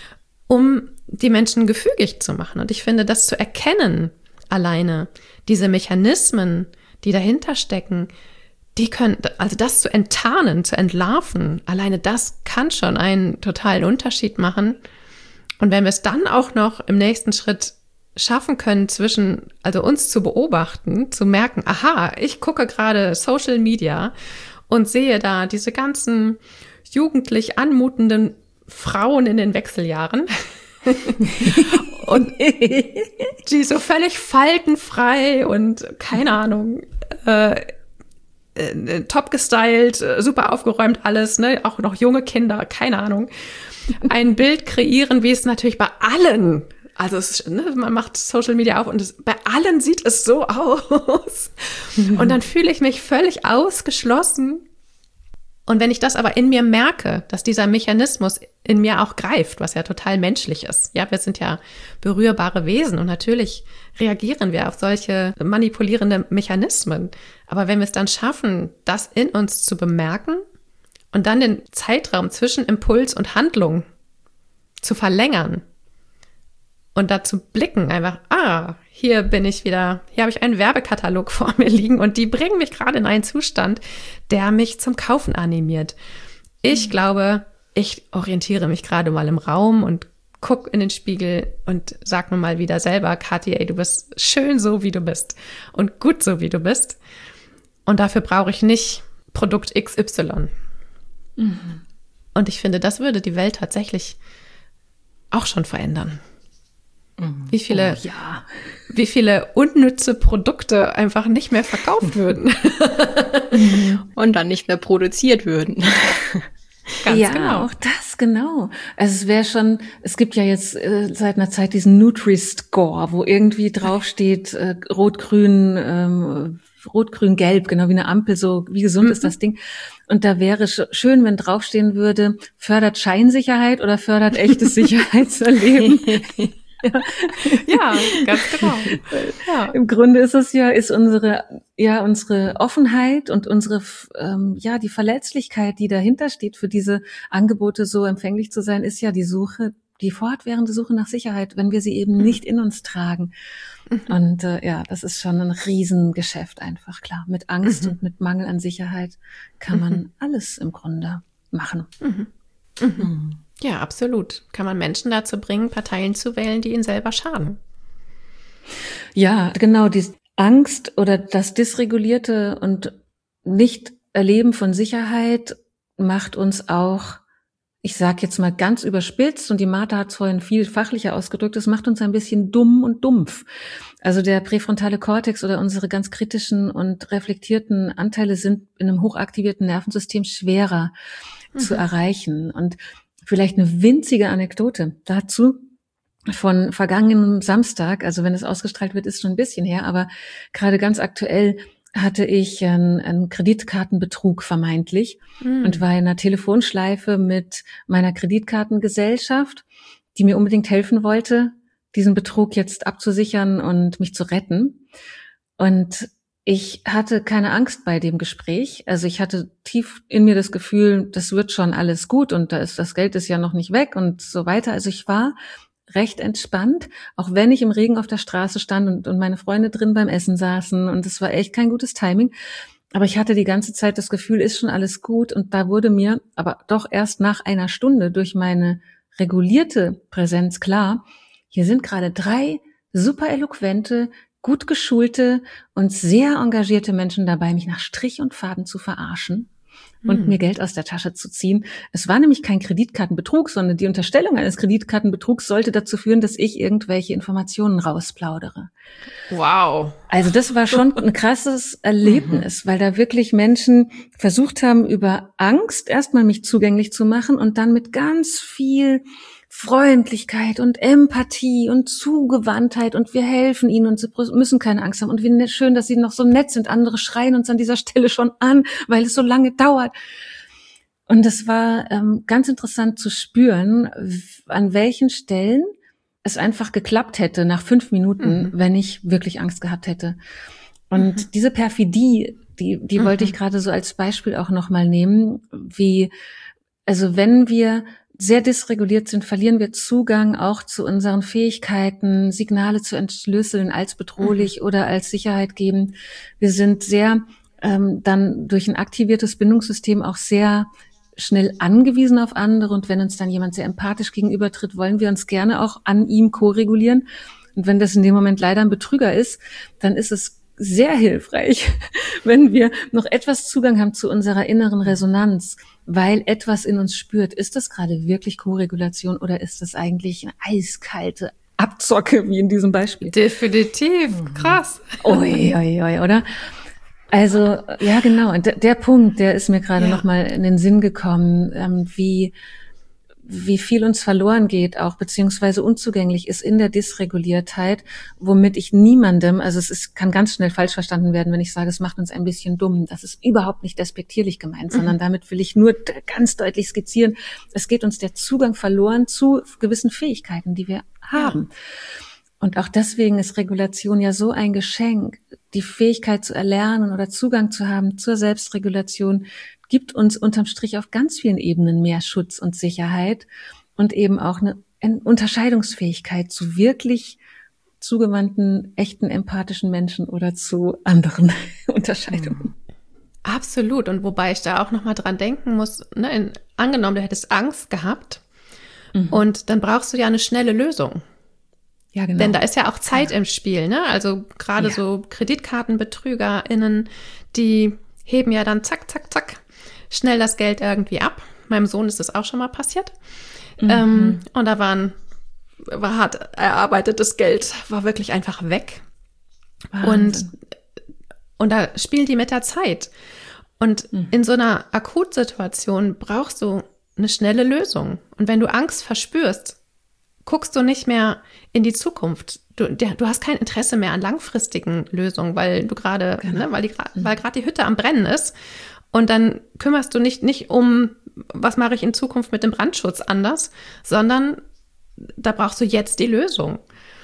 S2: um die Menschen gefügig zu machen. Und ich finde, das zu erkennen alleine, diese Mechanismen, die dahinter stecken, die können, also das zu enttarnen, zu entlarven, alleine das kann schon einen totalen Unterschied machen. Und wenn wir es dann auch noch im nächsten Schritt schaffen können, zwischen, also uns zu beobachten, zu merken, aha, ich gucke gerade Social Media und sehe da diese ganzen jugendlich anmutenden Frauen in den Wechseljahren und die so völlig faltenfrei und keine Ahnung, äh, äh, top gestylt, super aufgeräumt alles, ne, auch noch junge Kinder, keine Ahnung, ein Bild kreieren, wie es natürlich bei allen, also es, ne, man macht Social Media auf und es, bei allen sieht es so aus. Und dann fühle ich mich völlig ausgeschlossen. Und wenn ich das aber in mir merke, dass dieser Mechanismus in mir auch greift, was ja total menschlich ist. Ja, wir sind ja berührbare Wesen und natürlich reagieren wir auf solche manipulierende Mechanismen. Aber wenn wir es dann schaffen, das in uns zu bemerken und dann den Zeitraum zwischen Impuls und Handlung zu verlängern und dazu blicken, einfach, ah, hier bin ich wieder, hier habe ich einen Werbekatalog vor mir liegen und die bringen mich gerade in einen Zustand, der mich zum Kaufen animiert. Ich glaube, ich orientiere mich gerade mal im Raum und guck in den Spiegel und sag mir mal wieder selber, Kathi, ey, du bist schön so, wie du bist und gut so, wie du bist. Und dafür brauche ich nicht Produkt X Y. Mhm. Und ich finde, das würde die Welt tatsächlich auch schon verändern. Wie viele,
S3: oh, ja.
S2: wie viele unnütze Produkte einfach nicht mehr verkauft würden.
S1: Und dann nicht mehr produziert würden.
S3: Ganz ja, genau. Auch das, genau. Also es wäre schon, es gibt ja jetzt äh, seit einer Zeit diesen Nutri-Score, wo irgendwie draufsteht, äh, rot, grün, ähm, rot, grün, gelb, genau wie eine Ampel, so wie gesund mhm. ist das Ding. Und da wäre sch- schön, wenn draufstehen würde, fördert Scheinsicherheit oder fördert echtes Sicherheitserleben.
S2: Ja. Ja, ganz genau.
S3: Ja. Im Grunde ist es ja, ist unsere, ja, unsere Offenheit und unsere, ähm, ja, die Verletzlichkeit, die dahinter steht, für diese Angebote so empfänglich zu sein, ist ja die Suche die fortwährende Suche nach Sicherheit, wenn wir sie eben nicht in uns tragen. Mhm. Und äh, ja, das ist schon ein Riesengeschäft einfach, klar. Mit Angst mhm. und mit Mangel an Sicherheit kann man mhm. alles im Grunde machen.
S2: Mhm. Mhm. Ja, absolut. Kann man Menschen dazu bringen, Parteien zu wählen, die ihnen selber schaden.
S3: Ja, genau, die Angst oder das dysregulierte und Nicht-Erleben von Sicherheit macht uns auch, ich sage jetzt mal ganz überspitzt, und die Martha hat es vorhin viel fachlicher ausgedrückt, es macht uns ein bisschen dumm und dumpf. Also der präfrontale Kortex oder unsere ganz kritischen und reflektierten Anteile sind in einem hochaktivierten Nervensystem schwerer mhm. zu erreichen. Und vielleicht eine winzige Anekdote dazu von vergangenem Samstag, also wenn es ausgestrahlt wird, ist schon ein bisschen her, aber gerade ganz aktuell hatte ich einen, einen Kreditkartenbetrug vermeintlich mm. und war in einer Telefonschleife mit meiner Kreditkartengesellschaft, die mir unbedingt helfen wollte, diesen Betrug jetzt abzusichern und mich zu retten. Und ich hatte keine Angst bei dem Gespräch. Also ich hatte tief in mir das Gefühl, das wird schon alles gut und da ist, das Geld ist ja noch nicht weg und so weiter. Also ich war recht entspannt, auch wenn ich im Regen auf der Straße stand und, und meine Freunde drin beim Essen saßen und es war echt kein gutes Timing. Aber ich hatte die ganze Zeit das Gefühl, ist schon alles gut, und da wurde mir aber doch erst nach einer Stunde durch meine regulierte Präsenz klar, hier sind gerade drei super eloquente, gut geschulte und sehr engagierte Menschen dabei, mich nach Strich und Faden zu verarschen und mhm. mir Geld aus der Tasche zu ziehen. Es war nämlich kein Kreditkartenbetrug, sondern die Unterstellung eines Kreditkartenbetrugs sollte dazu führen, dass ich irgendwelche Informationen rausplaudere.
S2: Wow.
S3: Also das war schon ein krasses Erlebnis, mhm. weil da wirklich Menschen versucht haben, über Angst erstmal mich zugänglich zu machen und dann mit ganz viel Freundlichkeit und Empathie und Zugewandtheit und wir helfen ihnen und sie müssen keine Angst haben und wie schön, dass sie noch so nett sind. Andere schreien uns an dieser Stelle schon an, weil es so lange dauert. Und es war ähm, ganz interessant zu spüren, an welchen Stellen es einfach geklappt hätte nach fünf Minuten, mhm. wenn ich wirklich Angst gehabt hätte. Und mhm. diese Perfidie, die, die mhm. wollte ich gerade so als Beispiel auch nochmal nehmen, wie, also wenn wir sehr dysreguliert sind, verlieren wir Zugang auch zu unseren Fähigkeiten, Signale zu entschlüsseln als bedrohlich mhm. oder als Sicherheit geben. Wir sind sehr ähm, dann durch ein aktiviertes Bindungssystem auch sehr schnell angewiesen auf andere. Und wenn uns dann jemand sehr empathisch gegenübertritt, wollen wir uns gerne auch an ihm ko-regulieren. Und wenn das in dem Moment leider ein Betrüger ist, dann ist es sehr hilfreich, wenn wir noch etwas Zugang haben zu unserer inneren Resonanz, weil etwas in uns spürt, ist das gerade wirklich Co-Regulation oder ist das eigentlich eine eiskalte Abzocke, wie in diesem Beispiel?
S2: Definitiv, krass.
S3: Ui, ui, ui, oder? Also, ja, genau. Und der, der Punkt, der ist mir gerade ja. nochmal in den Sinn gekommen, ähm, wie wie viel uns verloren geht auch, beziehungsweise unzugänglich ist in der Dysreguliertheit, womit ich niemandem, also es ist, kann ganz schnell falsch verstanden werden, wenn ich sage, es macht uns ein bisschen dumm. Das ist überhaupt nicht despektierlich gemeint, mhm. sondern damit will ich nur ganz deutlich skizzieren, es geht uns der Zugang verloren zu gewissen Fähigkeiten, die wir haben. Ja. Und auch deswegen ist Regulation ja so ein Geschenk. Die Fähigkeit zu erlernen oder Zugang zu haben zur Selbstregulation gibt uns unterm Strich auf ganz vielen Ebenen mehr Schutz und Sicherheit und eben auch eine Unterscheidungsfähigkeit zu wirklich zugewandten, echten, empathischen Menschen oder zu anderen Unterscheidungen.
S2: Absolut. Und wobei ich da auch nochmal dran denken muss, ne, in, angenommen, du hättest Angst gehabt mhm. und dann brauchst du ja eine schnelle Lösung.
S3: Ja, genau.
S2: Denn da ist ja auch Zeit ja. im Spiel, ne? Also gerade ja. so KreditkartenbetrügerInnen, die heben ja dann zack, zack, zack, schnell das Geld irgendwie ab. Meinem Sohn ist das auch schon mal passiert. Mhm. Ähm, und da waren, war hart erarbeitetes Geld, war wirklich einfach weg. Und, und da spielen die mit der Zeit. Und mhm. in so einer Akutsituation brauchst du eine schnelle Lösung. Und wenn du Angst verspürst, guckst du nicht mehr in die Zukunft. Du, der, du hast kein Interesse mehr an langfristigen Lösungen, weil du gerade, genau. ne, weil die, weil gerade die Hütte am Brennen ist. Und dann kümmerst du nicht, nicht um, was mache ich in Zukunft mit dem Brandschutz anders, sondern da brauchst du jetzt die Lösung.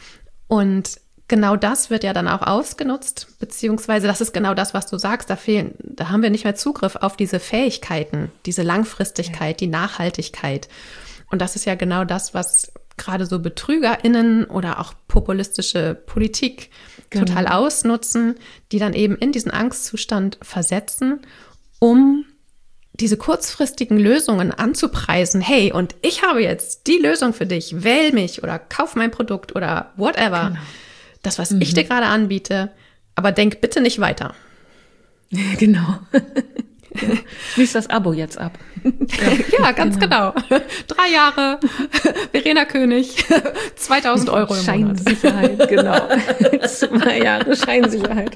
S2: Und genau das wird ja dann auch ausgenutzt, beziehungsweise das ist genau das, was du sagst, da fehlen, da haben wir nicht mehr Zugriff auf diese Fähigkeiten, diese Langfristigkeit, ja. die Nachhaltigkeit. Und das ist ja genau das, was gerade so BetrügerInnen oder auch populistische Politik genau. total ausnutzen, die dann eben in diesen Angstzustand versetzen, um diese kurzfristigen Lösungen anzupreisen. Hey, und ich habe jetzt die Lösung für dich. Wähl mich oder kauf mein Produkt oder whatever. Genau. Das, was mhm. ich dir gerade anbiete. Aber denk bitte nicht weiter.
S3: Genau. Ja. Schließ das Abo jetzt ab.
S2: Ja, ja ganz genau. genau. Drei Jahre, Verena König, zweitausend Euro im Monat.
S3: Scheinsicherheit, genau. Zwei Jahre Scheinsicherheit.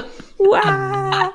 S3: Wow.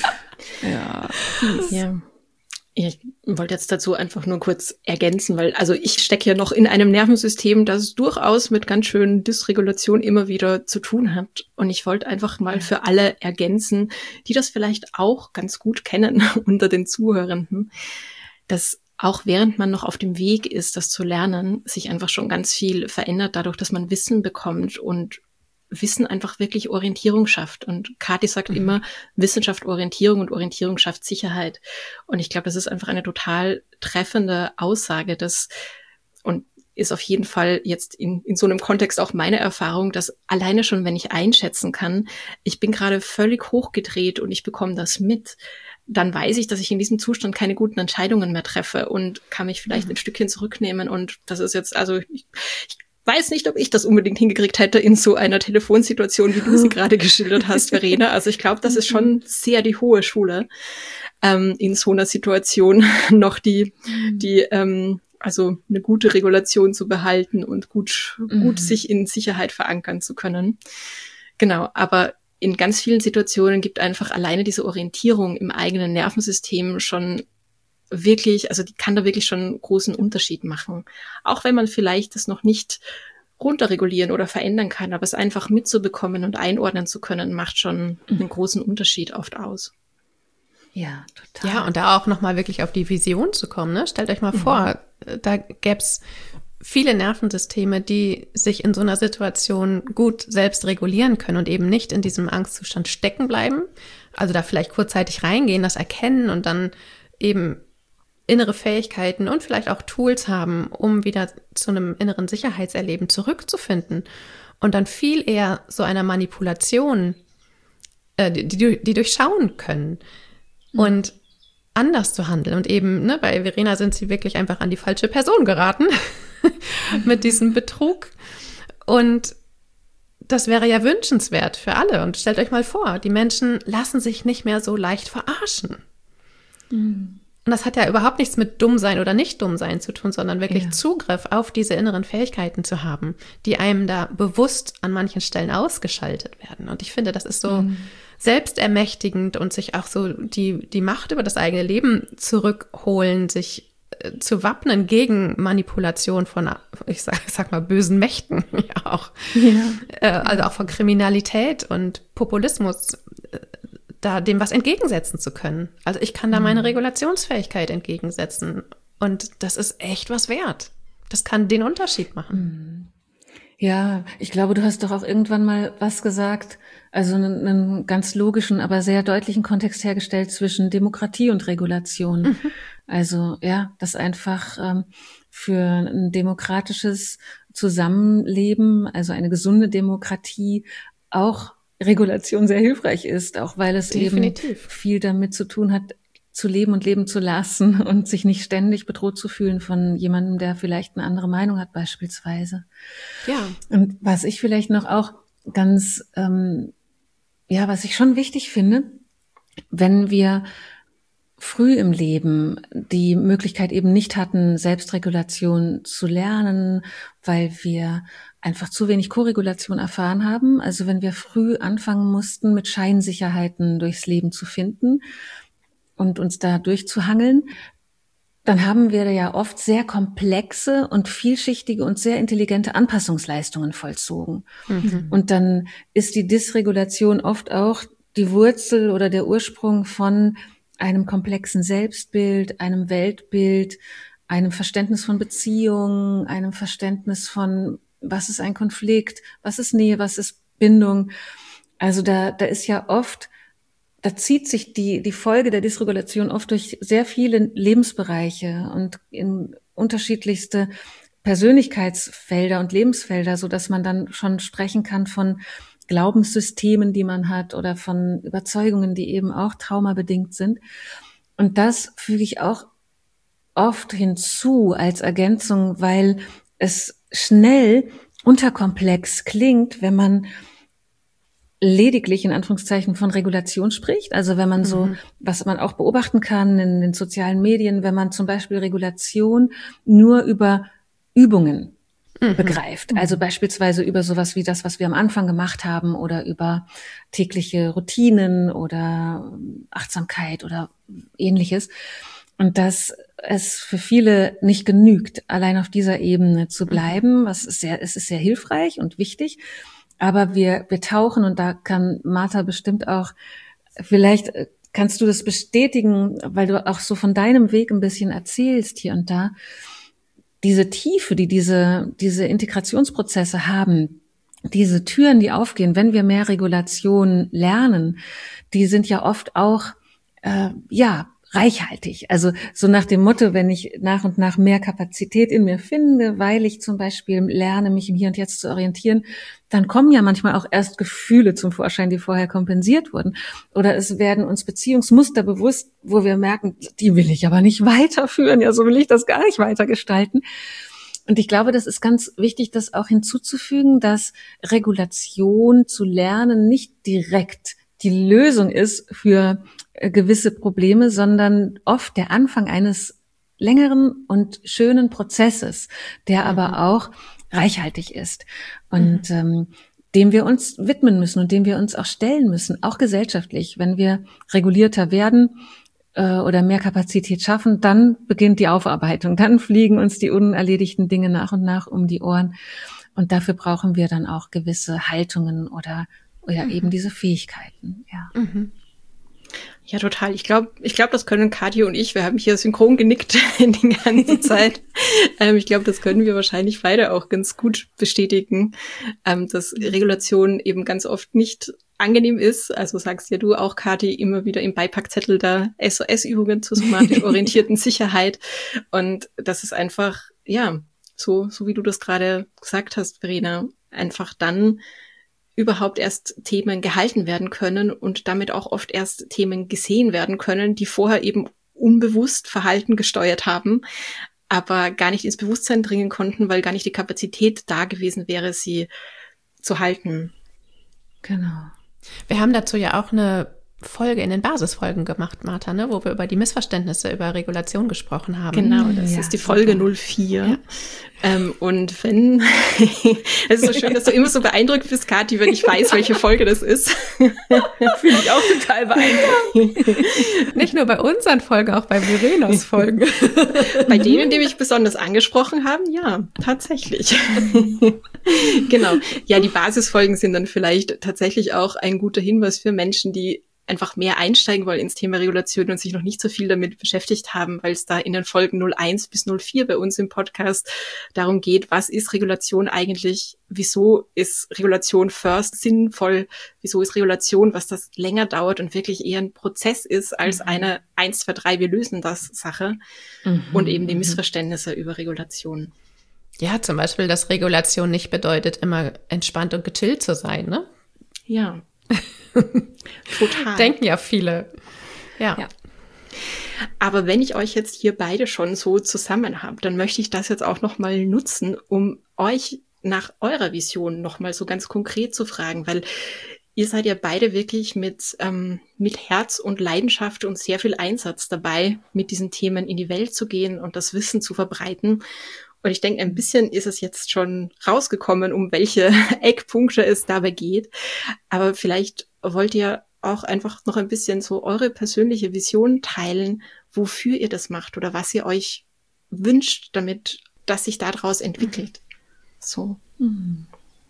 S1: Ja. ja. Ich wollte jetzt dazu einfach nur kurz ergänzen, weil also ich stecke ja noch in einem Nervensystem, das durchaus mit ganz schön Dysregulation immer wieder zu tun hat. Und ich wollte einfach mal für alle ergänzen, die das vielleicht auch ganz gut kennen unter den Zuhörenden, dass auch während man noch auf dem Weg ist, das zu lernen, sich einfach schon ganz viel verändert dadurch, dass man Wissen bekommt und Wissen einfach wirklich Orientierung schafft. Und Kathi sagt mhm. immer, Wissenschaft Orientierung und Orientierung schafft Sicherheit. Und ich glaube, das ist einfach eine total treffende Aussage, dass, und ist auf jeden Fall jetzt in, in so einem Kontext auch meine Erfahrung, dass alleine schon, wenn ich einschätzen kann, ich bin gerade völlig hochgedreht und ich bekomme das mit, dann weiß ich, dass ich in diesem Zustand keine guten Entscheidungen mehr treffe und kann mich vielleicht mhm. ein Stückchen zurücknehmen. Und das ist jetzt, also ich, ich weiß nicht, ob ich das unbedingt hingekriegt hätte in so einer Telefonsituation, wie du sie gerade geschildert hast, Verena. Also ich glaube, das ist schon sehr die hohe Schule, ähm, in so einer Situation noch die, die, ähm, also eine gute Regulation zu behalten und gut, mhm. gut sich in Sicherheit verankern zu können. Genau, aber in ganz vielen Situationen gibt einfach alleine diese Orientierung im eigenen Nervensystem schon wirklich, also die kann da wirklich schon einen großen Unterschied machen. Auch wenn man vielleicht das noch nicht runterregulieren oder verändern kann, aber es einfach mitzubekommen und einordnen zu können, macht schon einen großen Unterschied oft aus.
S3: Ja, total.
S2: Ja, und da auch nochmal wirklich auf die Vision zu kommen, ne? Stellt euch mal mhm. vor, da gäb's viele Nervensysteme, die sich in so einer Situation gut selbst regulieren können und eben nicht in diesem Angstzustand stecken bleiben. Also da vielleicht kurzzeitig reingehen, das erkennen und dann eben innere Fähigkeiten und vielleicht auch Tools haben, um wieder zu einem inneren Sicherheitserleben zurückzufinden und dann viel eher so einer Manipulation, äh, die, die, die durchschauen können mhm. und anders zu handeln. Und eben, ne, bei Verena sind sie wirklich einfach an die falsche Person geraten mit diesem Betrug. Und das wäre ja wünschenswert für alle. Und stellt euch mal vor, die Menschen lassen sich nicht mehr so leicht verarschen. Mhm. Und das hat ja überhaupt nichts mit dumm sein oder nicht dumm sein zu tun, sondern wirklich ja. Zugriff auf diese inneren Fähigkeiten zu haben, die einem da bewusst an manchen Stellen ausgeschaltet werden. Und ich finde, das ist so mhm. selbstermächtigend und sich auch so die, die Macht über das eigene Leben zurückholen, sich äh, zu wappnen gegen Manipulation von, ich sag, ich sag mal, bösen Mächten, ja auch. Ja. Äh, also auch von Kriminalität und Populismus, äh, da dem was entgegensetzen zu können. Also ich kann da meine Regulationsfähigkeit entgegensetzen und das ist echt was wert. Das kann den Unterschied machen.
S3: Ja, ich glaube, du hast doch auch irgendwann mal was gesagt, also einen, einen ganz logischen, aber sehr deutlichen Kontext hergestellt zwischen Demokratie und Regulation. Mhm. Also ja, dass einfach ähm, für ein demokratisches Zusammenleben, also eine gesunde Demokratie, auch Regulation sehr hilfreich ist, auch weil es Definitiv. eben viel damit zu tun hat, zu leben und leben zu lassen und sich nicht ständig bedroht zu fühlen von jemandem, der vielleicht eine andere Meinung hat beispielsweise.
S2: Ja.
S3: Und was ich vielleicht noch auch ganz, ähm, ja, was ich schon wichtig finde, wenn wir früh im Leben die Möglichkeit eben nicht hatten, Selbstregulation zu lernen, weil wir einfach zu wenig Koregulation erfahren haben. Also wenn wir früh anfangen mussten, mit Scheinsicherheiten durchs Leben zu finden und uns da durchzuhangeln, dann haben wir ja oft sehr komplexe und vielschichtige und sehr intelligente Anpassungsleistungen vollzogen. Mhm. Und dann ist die Dysregulation oft auch die Wurzel oder der Ursprung von einem komplexen Selbstbild, einem Weltbild, einem Verständnis von Beziehungen, einem Verständnis von, was ist ein Konflikt, was ist Nähe, was ist Bindung. Also da, da ist ja oft, da zieht sich die, die Folge der Dysregulation oft durch sehr viele Lebensbereiche und in unterschiedlichste Persönlichkeitsfelder und Lebensfelder, so dass man dann schon sprechen kann von Glaubenssystemen, die man hat oder von Überzeugungen, die eben auch traumabedingt sind. Und das füge ich auch oft hinzu als Ergänzung, weil es schnell unterkomplex klingt, wenn man lediglich in Anführungszeichen von Regulation spricht. Also wenn man so, mhm. was man auch beobachten kann in den sozialen Medien, wenn man zum Beispiel Regulation nur über Übungen mhm. begreift. Also beispielsweise über sowas wie das, was wir am Anfang gemacht haben oder über tägliche Routinen oder Achtsamkeit oder ähnliches. Und dass es für viele nicht genügt, allein auf dieser Ebene zu bleiben, was ist sehr, es ist sehr hilfreich und wichtig. Aber wir, wir tauchen, und da kann Martha bestimmt auch, vielleicht kannst du das bestätigen, weil du auch so von deinem Weg ein bisschen erzählst hier und da, diese Tiefe, die diese, diese Integrationsprozesse haben, diese Türen, die aufgehen, wenn wir mehr Regulation lernen, die sind ja oft auch, äh, ja, reichhaltig. Also so nach dem Motto, wenn ich nach und nach mehr Kapazität in mir finde, weil ich zum Beispiel lerne, mich im Hier und Jetzt zu orientieren, dann kommen ja manchmal auch erst Gefühle zum Vorschein, die vorher kompensiert wurden. Oder es werden uns Beziehungsmuster bewusst, wo wir merken, die will ich aber nicht weiterführen, ja, so will ich das gar nicht weitergestalten. Und ich glaube, das ist ganz wichtig, das auch hinzuzufügen, dass Regulation zu lernen nicht direkt die Lösung ist für gewisse Probleme, sondern oft der Anfang eines längeren und schönen Prozesses, der mhm. aber auch reichhaltig ist und mhm. ähm, dem wir uns widmen müssen und dem wir uns auch stellen müssen, auch gesellschaftlich. Wenn wir regulierter werden äh, oder mehr Kapazität schaffen, dann beginnt die Aufarbeitung, dann fliegen uns die unerledigten Dinge nach und nach um die Ohren und dafür brauchen wir dann auch gewisse Haltungen oder, oder mhm. eben diese Fähigkeiten. Ja.
S1: Mhm. Ja, total. Ich glaube, ich glaube, das können Kathi und ich, wir haben hier synchron genickt die ganze Zeit. ähm, ich glaube, das können wir wahrscheinlich beide auch ganz gut bestätigen, ähm, dass Regulation eben ganz oft nicht angenehm ist. Also sagst ja du auch, Kathi, immer wieder im Beipackzettel da S O S-Übungen zur somatisch orientierten Sicherheit. Und das ist einfach, ja, so, so wie du das gerade gesagt hast, Verena, einfach dann überhaupt erst Themen gehalten werden können und damit auch oft erst Themen gesehen werden können, die vorher eben unbewusst Verhalten gesteuert haben, aber gar nicht ins Bewusstsein dringen konnten, weil gar nicht die Kapazität da gewesen wäre, sie zu halten.
S2: Genau. Wir haben dazu ja auch eine Folge in den Basisfolgen gemacht, Martha, ne, wo wir über die Missverständnisse über Regulation gesprochen haben.
S1: Genau, das ja, ist die Folge super. null vier. Ja. Ähm, und wenn, es ist so schön, dass du immer so beeindruckt bist, Kathi, wenn ich weiß, welche Folge das ist. Finde ich auch total beeindruckend.
S2: Nicht nur bei unseren Folgen, auch bei Verenas Folgen.
S1: Bei denen, die mich besonders angesprochen haben, ja, tatsächlich. Genau. Ja, die Basisfolgen sind dann vielleicht tatsächlich auch ein guter Hinweis für Menschen, die einfach mehr einsteigen wollen ins Thema Regulation und sich noch nicht so viel damit beschäftigt haben, weil es da in den Folgen null eins bis null vier bei uns im Podcast darum geht, was ist Regulation eigentlich, wieso ist Regulation first sinnvoll, wieso ist Regulation, was das länger dauert und wirklich eher ein Prozess ist als mhm. eine eins, zwei, drei, wir lösen das Sache mhm. und eben die Missverständnisse mhm. über Regulation.
S2: Ja, zum Beispiel, dass Regulation nicht bedeutet, immer entspannt und gechillt zu sein, ne?
S1: Ja. Total.
S2: Denken ja viele. Ja.
S1: ja. Aber wenn ich euch jetzt hier beide schon so zusammen habe, dann möchte ich das jetzt auch nochmal nutzen, um euch nach eurer Vision nochmal so ganz konkret zu fragen, weil ihr seid ja beide wirklich mit, ähm, mit Herz und Leidenschaft und sehr viel Einsatz dabei, mit diesen Themen in die Welt zu gehen und das Wissen zu verbreiten. Und ich denke, ein bisschen ist es jetzt schon rausgekommen, um welche Eckpunkte es dabei geht. Aber vielleicht wollt ihr auch einfach noch ein bisschen so eure persönliche Vision teilen, wofür ihr das macht oder was ihr euch wünscht, damit das sich daraus entwickelt. So. Mhm.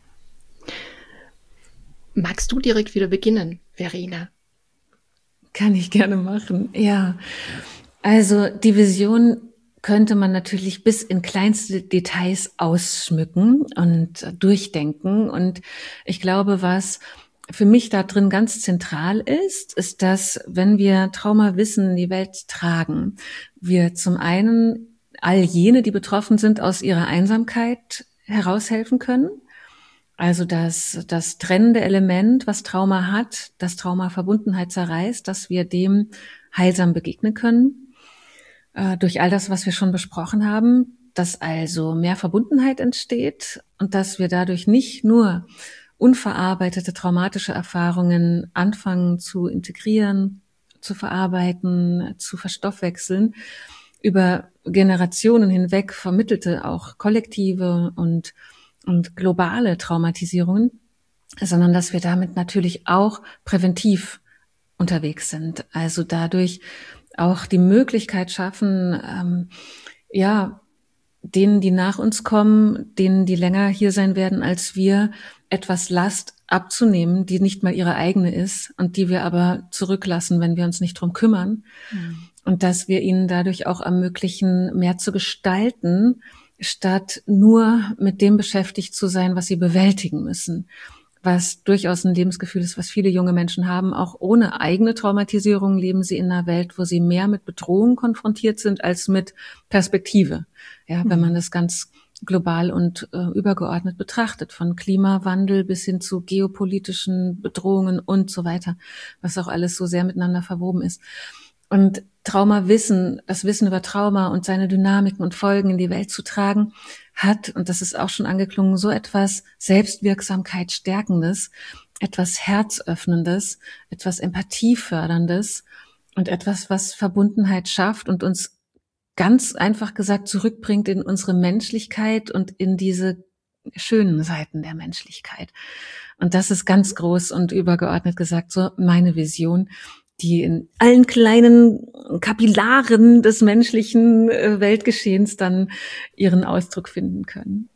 S1: Magst du direkt wieder beginnen, Verena?
S3: Kann ich gerne machen, ja. Also die Vision könnte man natürlich bis in kleinste Details ausschmücken und durchdenken. Und ich glaube, was für mich da drin ganz zentral ist, ist, dass wenn wir Traumawissen in die Welt tragen, wir zum einen all jene, die betroffen sind, aus ihrer Einsamkeit heraushelfen können. Also das, das trennende Element, was Trauma hat, das Trauma Verbundenheit zerreißt, dass wir dem heilsam begegnen können, äh, durch all das, was wir schon besprochen haben, dass also mehr Verbundenheit entsteht und dass wir dadurch nicht nur unverarbeitete traumatische Erfahrungen anfangen zu integrieren, zu verarbeiten, zu verstoffwechseln, über Generationen hinweg vermittelte auch kollektive und, und globale Traumatisierungen, sondern dass wir damit natürlich auch präventiv unterwegs sind. Also dadurch auch die Möglichkeit schaffen, ähm, ja, denen, die nach uns kommen, denen, die länger hier sein werden als wir, etwas Last abzunehmen, die nicht mal ihre eigene ist und die wir aber zurücklassen, wenn wir uns nicht drum kümmern. Mhm. Und dass wir ihnen dadurch auch ermöglichen, mehr zu gestalten, statt nur mit dem beschäftigt zu sein, was sie bewältigen müssen. Was durchaus ein Lebensgefühl ist, was viele junge Menschen haben. Auch ohne eigene Traumatisierung leben sie in einer Welt, wo sie mehr mit Bedrohung konfrontiert sind als mit Perspektive. Ja, mhm. wenn man das ganz global und äh, übergeordnet betrachtet, von Klimawandel bis hin zu geopolitischen Bedrohungen und so weiter, was auch alles so sehr miteinander verwoben ist. Und Traumawissen, das Wissen über Trauma und seine Dynamiken und Folgen in die Welt zu tragen, hat, und das ist auch schon angeklungen, so etwas Selbstwirksamkeit stärkendes, etwas Herzöffnendes, etwas Empathieförderndes und etwas, was Verbundenheit schafft und uns ganz einfach gesagt zurückbringt in unsere Menschlichkeit und in diese schönen Seiten der Menschlichkeit. Und das ist ganz groß und übergeordnet gesagt so meine Vision, die in allen kleinen Kapillaren des menschlichen Weltgeschehens dann ihren Ausdruck finden können.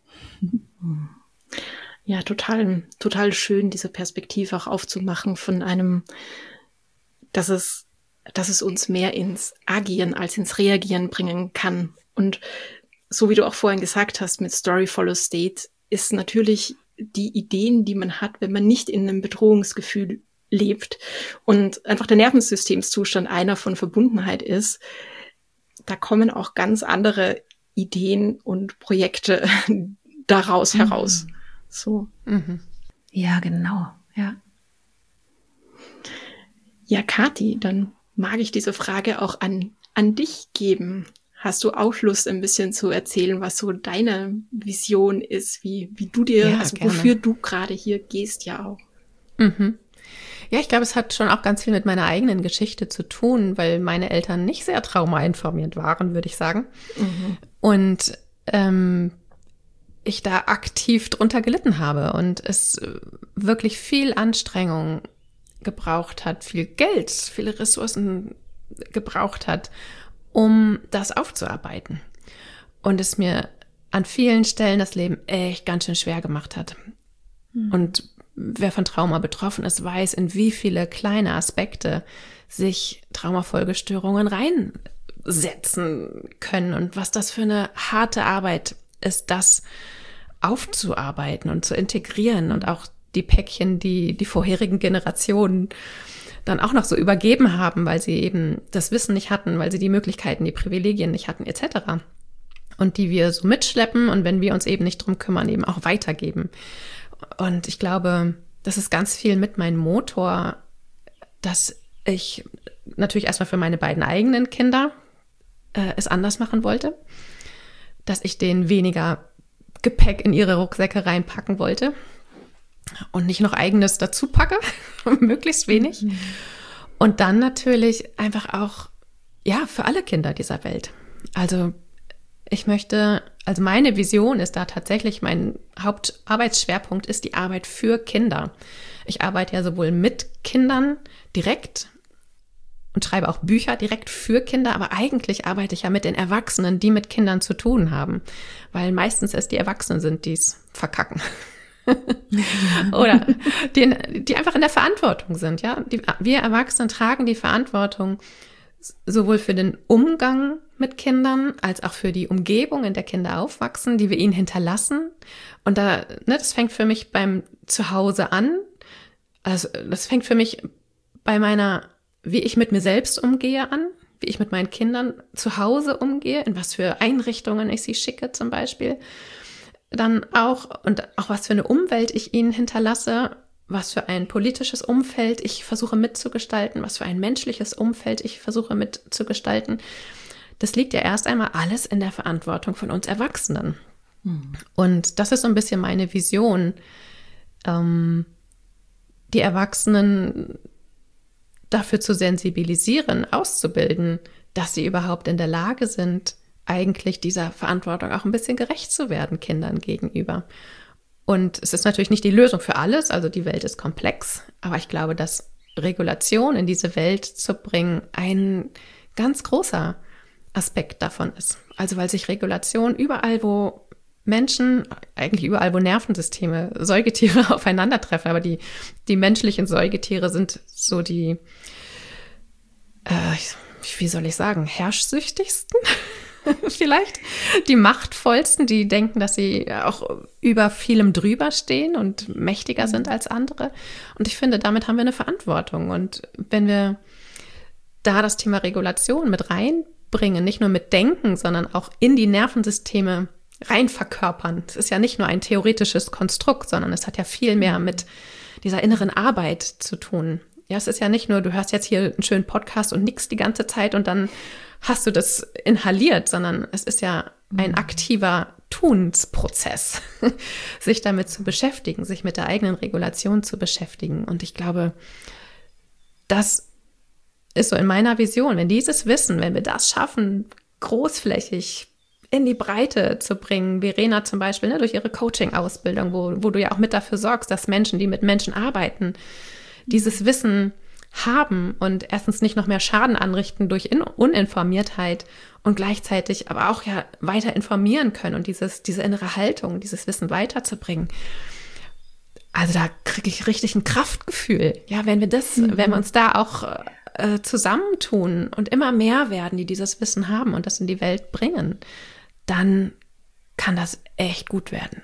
S1: Ja, total, total schön, diese Perspektive auch aufzumachen von einem, dass es, dass es uns mehr ins Agieren als ins Reagieren bringen kann. Und so wie du auch vorhin gesagt hast, mit Story Follows State ist natürlich die Ideen, die man hat, wenn man nicht in einem Bedrohungsgefühl lebt und einfach der Nervensystemszustand einer von Verbundenheit ist, da kommen auch ganz andere Ideen und Projekte daraus mhm. heraus. So.
S3: Mhm. Ja, genau. Ja.
S1: Ja, Kathi, dann mag ich diese Frage auch an, an dich geben. Hast du auch Lust, ein bisschen zu erzählen, was so deine Vision ist, wie, wie du dir,
S2: ja,
S1: also
S2: gerne.
S1: wofür du gerade hier gehst, ja auch.
S2: Mhm. Ja, ich glaube, es hat schon auch ganz viel mit meiner eigenen Geschichte zu tun, weil meine Eltern nicht sehr traumainformiert waren, würde ich sagen. Mhm. Und ähm, ich da aktiv drunter gelitten habe und es wirklich viel Anstrengung gebraucht hat, viel Geld, viele Ressourcen gebraucht hat, um das aufzuarbeiten. Und es mir an vielen Stellen das Leben echt ganz schön schwer gemacht hat. Mhm. Und wer von Trauma betroffen ist, weiß, in wie viele kleine Aspekte sich Traumafolgestörungen reinsetzen können und was das für eine harte Arbeit ist, das aufzuarbeiten und zu integrieren und auch die Päckchen, die die vorherigen Generationen dann auch noch so übergeben haben, weil sie eben das Wissen nicht hatten, weil sie die Möglichkeiten, die Privilegien nicht hatten, et cetera. Und die wir so mitschleppen und wenn wir uns eben nicht drum kümmern, eben auch weitergeben. Und ich glaube, das ist ganz viel mit meinem Motor, dass ich natürlich erstmal für meine beiden eigenen Kinder äh, es anders machen wollte, dass ich denen weniger Gepäck in ihre Rucksäcke reinpacken wollte und nicht noch eigenes dazu packe, möglichst wenig. Mhm. Und dann natürlich einfach auch, ja, für alle Kinder dieser Welt. Also ich möchte, also meine Vision ist da tatsächlich, mein Hauptarbeitsschwerpunkt ist die Arbeit für Kinder. Ich arbeite ja sowohl mit Kindern direkt und schreibe auch Bücher direkt für Kinder, aber eigentlich arbeite ich ja mit den Erwachsenen, die mit Kindern zu tun haben, weil meistens es die Erwachsenen sind, die es verkacken. Oder die, die einfach in der Verantwortung sind. Ja, die, wir Erwachsenen tragen die Verantwortung sowohl für den Umgang mit Kindern als auch für die Umgebung, in der Kinder aufwachsen, die wir ihnen hinterlassen. Und da, ne, das fängt für mich beim Zuhause an. Also das fängt für mich bei meiner, wie ich mit mir selbst umgehe, an. wie ich mit meinen Kindern zu Hause umgehe, in was für Einrichtungen ich sie schicke zum Beispiel. Dann auch, und auch was für eine Umwelt ich ihnen hinterlasse, was für ein politisches Umfeld ich versuche mitzugestalten, was für ein menschliches Umfeld ich versuche mitzugestalten. Das liegt ja erst einmal alles in der Verantwortung von uns Erwachsenen. Mhm. Und das ist so ein bisschen meine Vision, ähm, die Erwachsenen dafür zu sensibilisieren, auszubilden, dass sie überhaupt in der Lage sind, eigentlich dieser Verantwortung auch ein bisschen gerecht zu werden, Kindern gegenüber. Und es ist natürlich nicht die Lösung für alles, also die Welt ist komplex, aber ich glaube, dass Regulation in diese Welt zu bringen ein ganz großer Aspekt davon ist. Also weil sich Regulation überall, wo Menschen, eigentlich überall, wo Nervensysteme, Säugetiere aufeinandertreffen, aber die, die menschlichen Säugetiere sind so die, äh, wie soll ich sagen, herrschsüchtigsten vielleicht, die machtvollsten, die denken, dass sie auch über vielem drüber stehen und mächtiger sind als andere. Und ich finde, damit haben wir eine Verantwortung. Und wenn wir da das Thema Regulation mit reinbringen, nicht nur mit Denken, sondern auch in die Nervensysteme rein verkörpern. Es ist ja nicht nur ein theoretisches Konstrukt, sondern es hat ja viel mehr mit dieser inneren Arbeit zu tun. Ja, es ist ja nicht nur, du hörst jetzt hier einen schönen Podcast und nix die ganze Zeit und dann hast du das inhaliert, sondern es ist ja ein aktiver Tunsprozess, sich damit zu beschäftigen, sich mit der eigenen Regulation zu beschäftigen. Und ich glaube, das ist so in meiner Vision, wenn dieses Wissen, wenn wir das schaffen, großflächig in die Breite zu bringen, Verena zum Beispiel, ne, durch ihre Coaching-Ausbildung, wo, wo du ja auch mit dafür sorgst, dass Menschen, die mit Menschen arbeiten, dieses Wissen haben und erstens nicht noch mehr Schaden anrichten durch In- Uninformiertheit und gleichzeitig aber auch ja weiter informieren können und dieses, diese innere Haltung, dieses Wissen weiterzubringen. Also da kriege ich richtig ein Kraftgefühl. Ja, wenn wir das, mhm. wenn wir uns da auch äh, zusammentun und immer mehr werden, die dieses Wissen haben und das in die Welt bringen, dann kann das echt gut werden.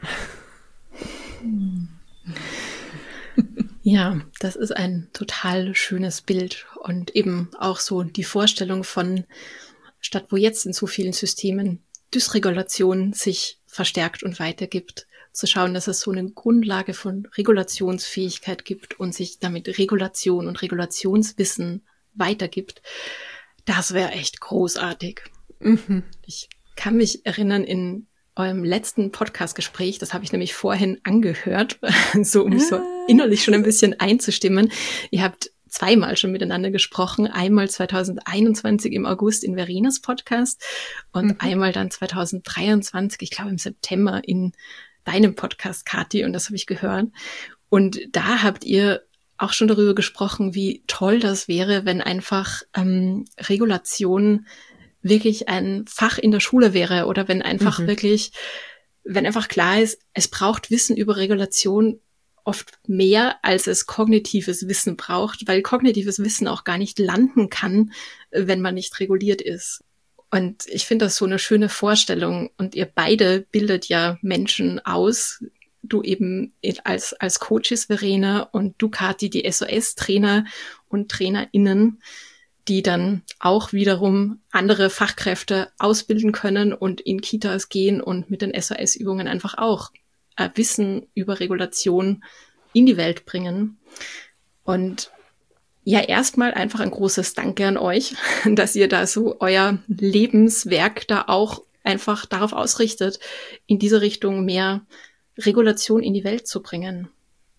S1: Ja, das ist ein total schönes Bild und eben auch so die Vorstellung von, statt wo jetzt in so vielen Systemen Dysregulation sich verstärkt und weitergibt, zu schauen, dass es so eine Grundlage von Regulationsfähigkeit gibt und sich damit Regulation und Regulationswissen weitergibt. Das wäre echt großartig. Mhm. Ich kann mich erinnern, in eurem letzten Podcast-Gespräch, das habe ich nämlich vorhin angehört, so um so innerlich schon ein bisschen einzustimmen. Ihr habt zweimal schon miteinander gesprochen, einmal zwanzig einundzwanzig im August in Verenas Podcast und mhm. einmal dann zwanzig dreiundzwanzig, ich glaube im September in deinem Podcast, Kathi, und das habe ich gehört. Und da habt ihr auch schon darüber gesprochen, wie toll das wäre, wenn einfach ähm, Regulation wirklich ein Fach in der Schule wäre oder wenn einfach mhm. wirklich, wenn einfach klar ist, es braucht Wissen über Regulation oft mehr, als es kognitives Wissen braucht, weil kognitives Wissen auch gar nicht landen kann, wenn man nicht reguliert ist. Und ich finde das so eine schöne Vorstellung. Und ihr beide bildet ja Menschen aus. Du eben als, als Coaches, Verena, und du, Kathi, die S O S-Trainer und TrainerInnen, die dann auch wiederum andere Fachkräfte ausbilden können und in Kitas gehen und mit den S O S-Übungen einfach auch äh, Wissen über Regulation in die Welt bringen. Und ja, erstmal einfach ein großes Danke an euch, dass ihr da so euer Lebenswerk da auch einfach darauf ausrichtet, in diese Richtung mehr Regulation in die Welt zu bringen.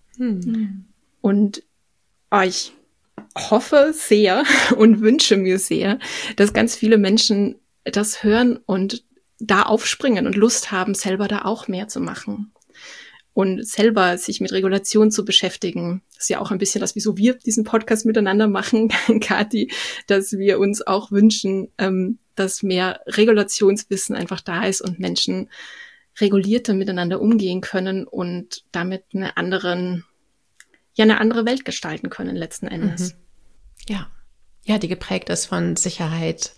S1: Hm. Und euch hoffe sehr und wünsche mir sehr, dass ganz viele Menschen das hören und da aufspringen und Lust haben, selber da auch mehr zu machen und selber sich mit Regulation zu beschäftigen. Das ist ja auch ein bisschen das, wieso wir diesen Podcast miteinander machen, Kathi, dass wir uns auch wünschen, ähm, dass mehr Regulationswissen einfach da ist und Menschen regulierter miteinander umgehen können und damit eine anderen ja eine andere Welt gestalten können letzten Endes.
S2: Mhm. Ja, ja, die geprägt ist von Sicherheit.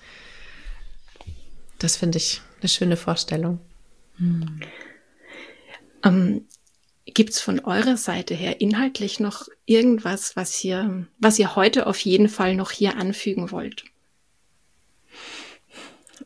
S2: Das finde ich eine schöne Vorstellung.
S1: Hm. Ähm, Gibt es von eurer Seite her inhaltlich noch irgendwas, was ihr, was ihr heute auf jeden Fall noch hier anfügen wollt?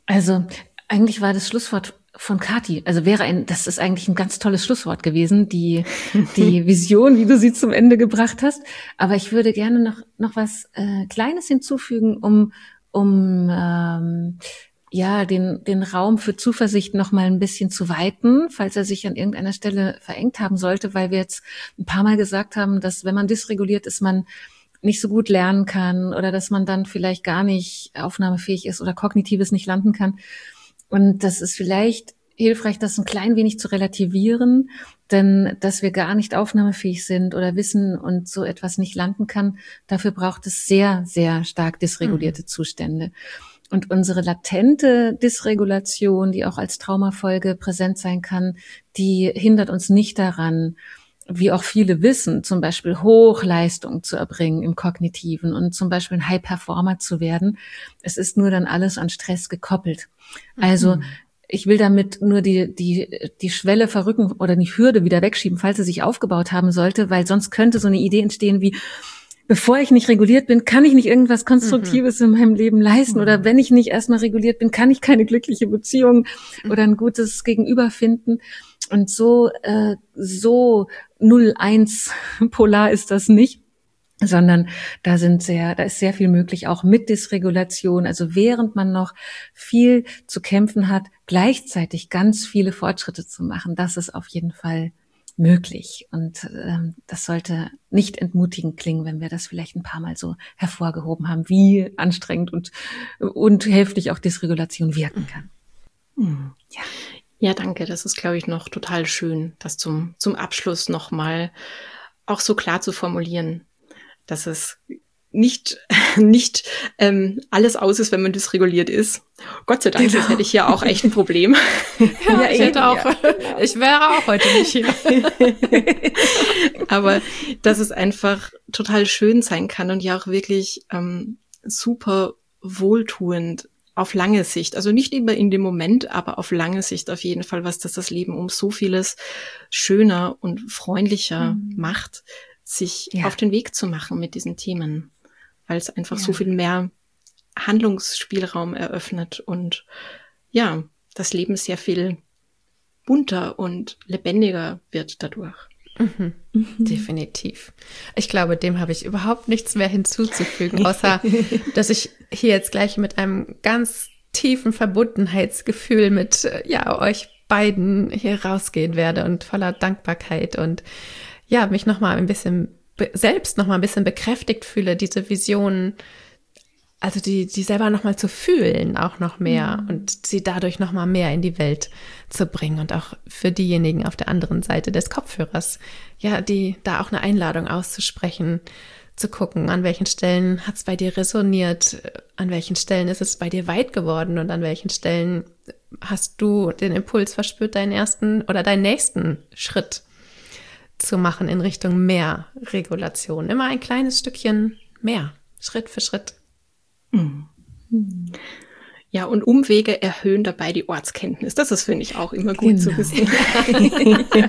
S3: Also eigentlich war das Schlusswort von Kathi, also wäre ein, das ist eigentlich ein ganz tolles Schlusswort gewesen, die die Vision, wie du sie zum Ende gebracht hast. Aber ich würde gerne noch noch was äh, Kleines hinzufügen, um um ähm, ja den den Raum für Zuversicht noch mal ein bisschen zu weiten, falls er sich an irgendeiner Stelle verengt haben sollte, weil wir jetzt ein paar Mal gesagt haben, dass wenn man dysreguliert ist, man nicht so gut lernen kann oder dass man dann vielleicht gar nicht aufnahmefähig ist oder Kognitives nicht landen kann. Und das ist vielleicht hilfreich, das ein klein wenig zu relativieren, denn dass wir gar nicht aufnahmefähig sind oder wissen und so etwas nicht landen kann, dafür braucht es sehr, sehr stark dysregulierte mhm. Zustände. Und unsere latente Dysregulation, die auch als Traumafolge präsent sein kann, die hindert uns nicht daran, wie auch viele wissen, zum Beispiel Hochleistung zu erbringen im Kognitiven und zum Beispiel ein High-Performer zu werden. Es ist nur dann alles an Stress gekoppelt. Also mhm. ich will damit nur die die die Schwelle verrücken oder die Hürde wieder wegschieben, falls sie sich aufgebaut haben sollte, weil sonst könnte so eine Idee entstehen wie, bevor ich nicht reguliert bin, kann ich nicht irgendwas Konstruktives mhm. in meinem Leben leisten. Mhm. Oder wenn ich nicht erstmal reguliert bin, kann ich keine glückliche Beziehung mhm. oder ein gutes Gegenüber finden. Und so äh, so null eins polar ist das nicht, sondern da sind sehr, da ist sehr viel möglich, auch mit Dysregulation. Also während man noch viel zu kämpfen hat, gleichzeitig ganz viele Fortschritte zu machen, das ist auf jeden Fall möglich. Und ähm, das sollte nicht entmutigend klingen, wenn wir das vielleicht ein paar Mal so hervorgehoben haben, wie anstrengend und und heftig auch Dysregulation wirken kann.
S1: Mhm. Ja. Ja, danke. Das ist, glaube ich, noch total schön, das zum zum Abschluss nochmal auch so klar zu formulieren, dass es nicht nicht ähm, alles aus ist, wenn man dysreguliert ist. Gott sei Dank, genau. Das hätte ich ja auch echt ein Problem.
S2: Ja, ja ich hätte auch, ja. Ich wäre auch heute nicht hier.
S1: Aber dass es einfach total schön sein kann und ja auch wirklich ähm, super wohltuend auf lange Sicht, also nicht immer in dem Moment, aber auf lange Sicht auf jeden Fall, was das das Leben um so vieles schöner und freundlicher mhm. macht, sich ja. auf den Weg zu machen mit diesen Themen, weil es einfach ja. so viel mehr Handlungsspielraum eröffnet und ja, das Leben sehr viel bunter und lebendiger wird dadurch.
S2: Mhm. Mhm. Definitiv. Ich glaube, dem habe ich überhaupt nichts mehr hinzuzufügen, außer dass ich hier jetzt gleich mit einem ganz tiefen Verbundenheitsgefühl mit ja euch beiden hier rausgehen werde und voller Dankbarkeit und ja, mich nochmal ein bisschen be- selbst nochmal ein bisschen bekräftigt fühle, diese Vision, also die, die selber nochmal zu fühlen, auch noch mehr mhm. und sie dadurch nochmal mehr in die Welt zu bringen und auch für diejenigen auf der anderen Seite des Kopfhörers, ja, die da auch eine Einladung auszusprechen, zu gucken, an welchen Stellen hat es bei dir resoniert, an welchen Stellen ist es bei dir weit geworden und an welchen Stellen hast du den Impuls verspürt, deinen ersten oder deinen nächsten Schritt zu machen in Richtung mehr Regulation. Immer ein kleines Stückchen mehr, Schritt für Schritt.
S1: Mhm. Ja, und Umwege erhöhen dabei die Ortskenntnis. Das ist, finde ich, auch immer gut genau. zu wissen.
S2: Ja.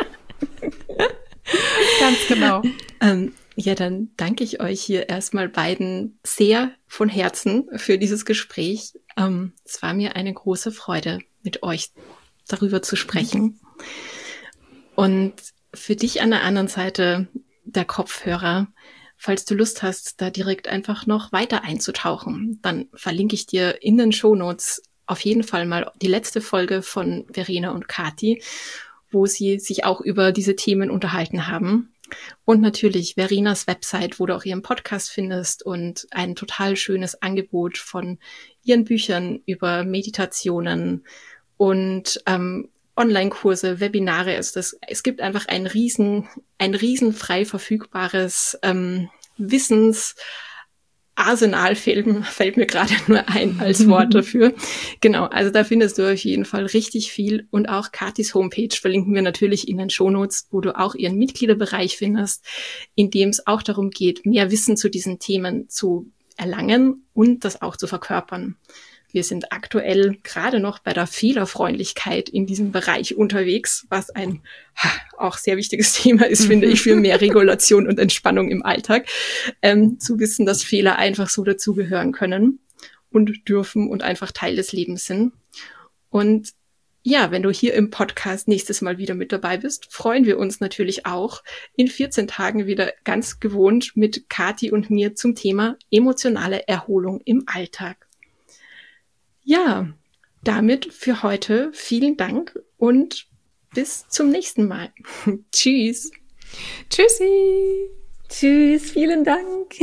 S2: Ganz genau.
S1: Ähm, ja, dann danke ich euch hier erstmal beiden sehr von Herzen für dieses Gespräch. Ähm, es war mir eine große Freude, mit euch darüber zu sprechen. Und für dich an der anderen Seite der Kopfhörer, falls du Lust hast, da direkt einfach noch weiter einzutauchen, dann verlinke ich dir in den Shownotes auf jeden Fall mal die letzte Folge von Verena und Kathi, wo sie sich auch über diese Themen unterhalten haben. Und natürlich Verenas Website, wo du auch ihren Podcast findest und ein total schönes Angebot von ihren Büchern über Meditationen und ähm, Online-Kurse, Webinare. Also das, es gibt einfach ein riesen, ein riesen frei verfügbares ähm, Wissensarsenal, fällt, fällt mir gerade nur ein als Wort dafür. Genau, also da findest du auf jeden Fall richtig viel. Und auch Kathis Homepage verlinken wir natürlich in den Shownotes, wo du auch ihren Mitgliederbereich findest, in dem es auch darum geht, mehr Wissen zu diesen Themen zu erlangen und das auch zu verkörpern. Wir sind aktuell gerade noch bei der Fehlerfreundlichkeit in diesem Bereich unterwegs, was ein ha, auch sehr wichtiges Thema ist, finde ich, für mehr Regulation und Entspannung im Alltag. Ähm, zu wissen, dass Fehler einfach so dazugehören können und dürfen und einfach Teil des Lebens sind. Und ja, wenn du hier im Podcast nächstes Mal wieder mit dabei bist, freuen wir uns natürlich auch in vierzehn Tagen wieder ganz gewohnt mit Kathi und mir zum Thema emotionale Erholung im Alltag. Ja, damit für heute vielen Dank und bis zum nächsten Mal. Tschüss.
S2: Tschüssi.
S3: Tschüss, vielen Dank.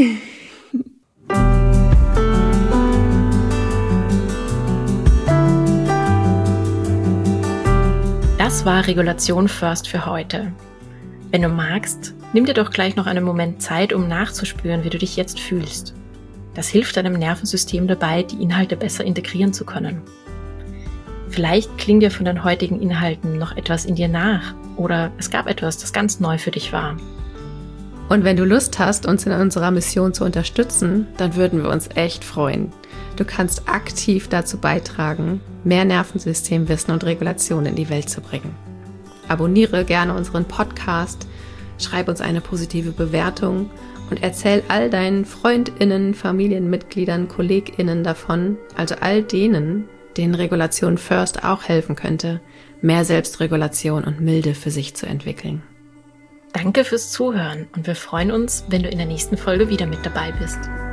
S4: Das war Regulation First für heute. Wenn du magst, nimm dir doch gleich noch einen Moment Zeit, um nachzuspüren, wie du dich jetzt fühlst. Das hilft deinem Nervensystem dabei, die Inhalte besser integrieren zu können. Vielleicht klingt dir von den heutigen Inhalten noch etwas in dir nach oder es gab etwas, das ganz neu für dich war.
S2: Und wenn du Lust hast, uns in unserer Mission zu unterstützen, dann würden wir uns echt freuen. Du kannst aktiv dazu beitragen, mehr Nervensystemwissen und Regulation in die Welt zu bringen. Abonniere gerne unseren Podcast, schreib uns eine positive Bewertung und erzähl all deinen FreundInnen, Familienmitgliedern, KollegInnen davon, also all denen, denen Regulation First auch helfen könnte, mehr Selbstregulation und Milde für sich zu entwickeln.
S4: Danke fürs Zuhören und wir freuen uns, wenn du in der nächsten Folge wieder mit dabei bist.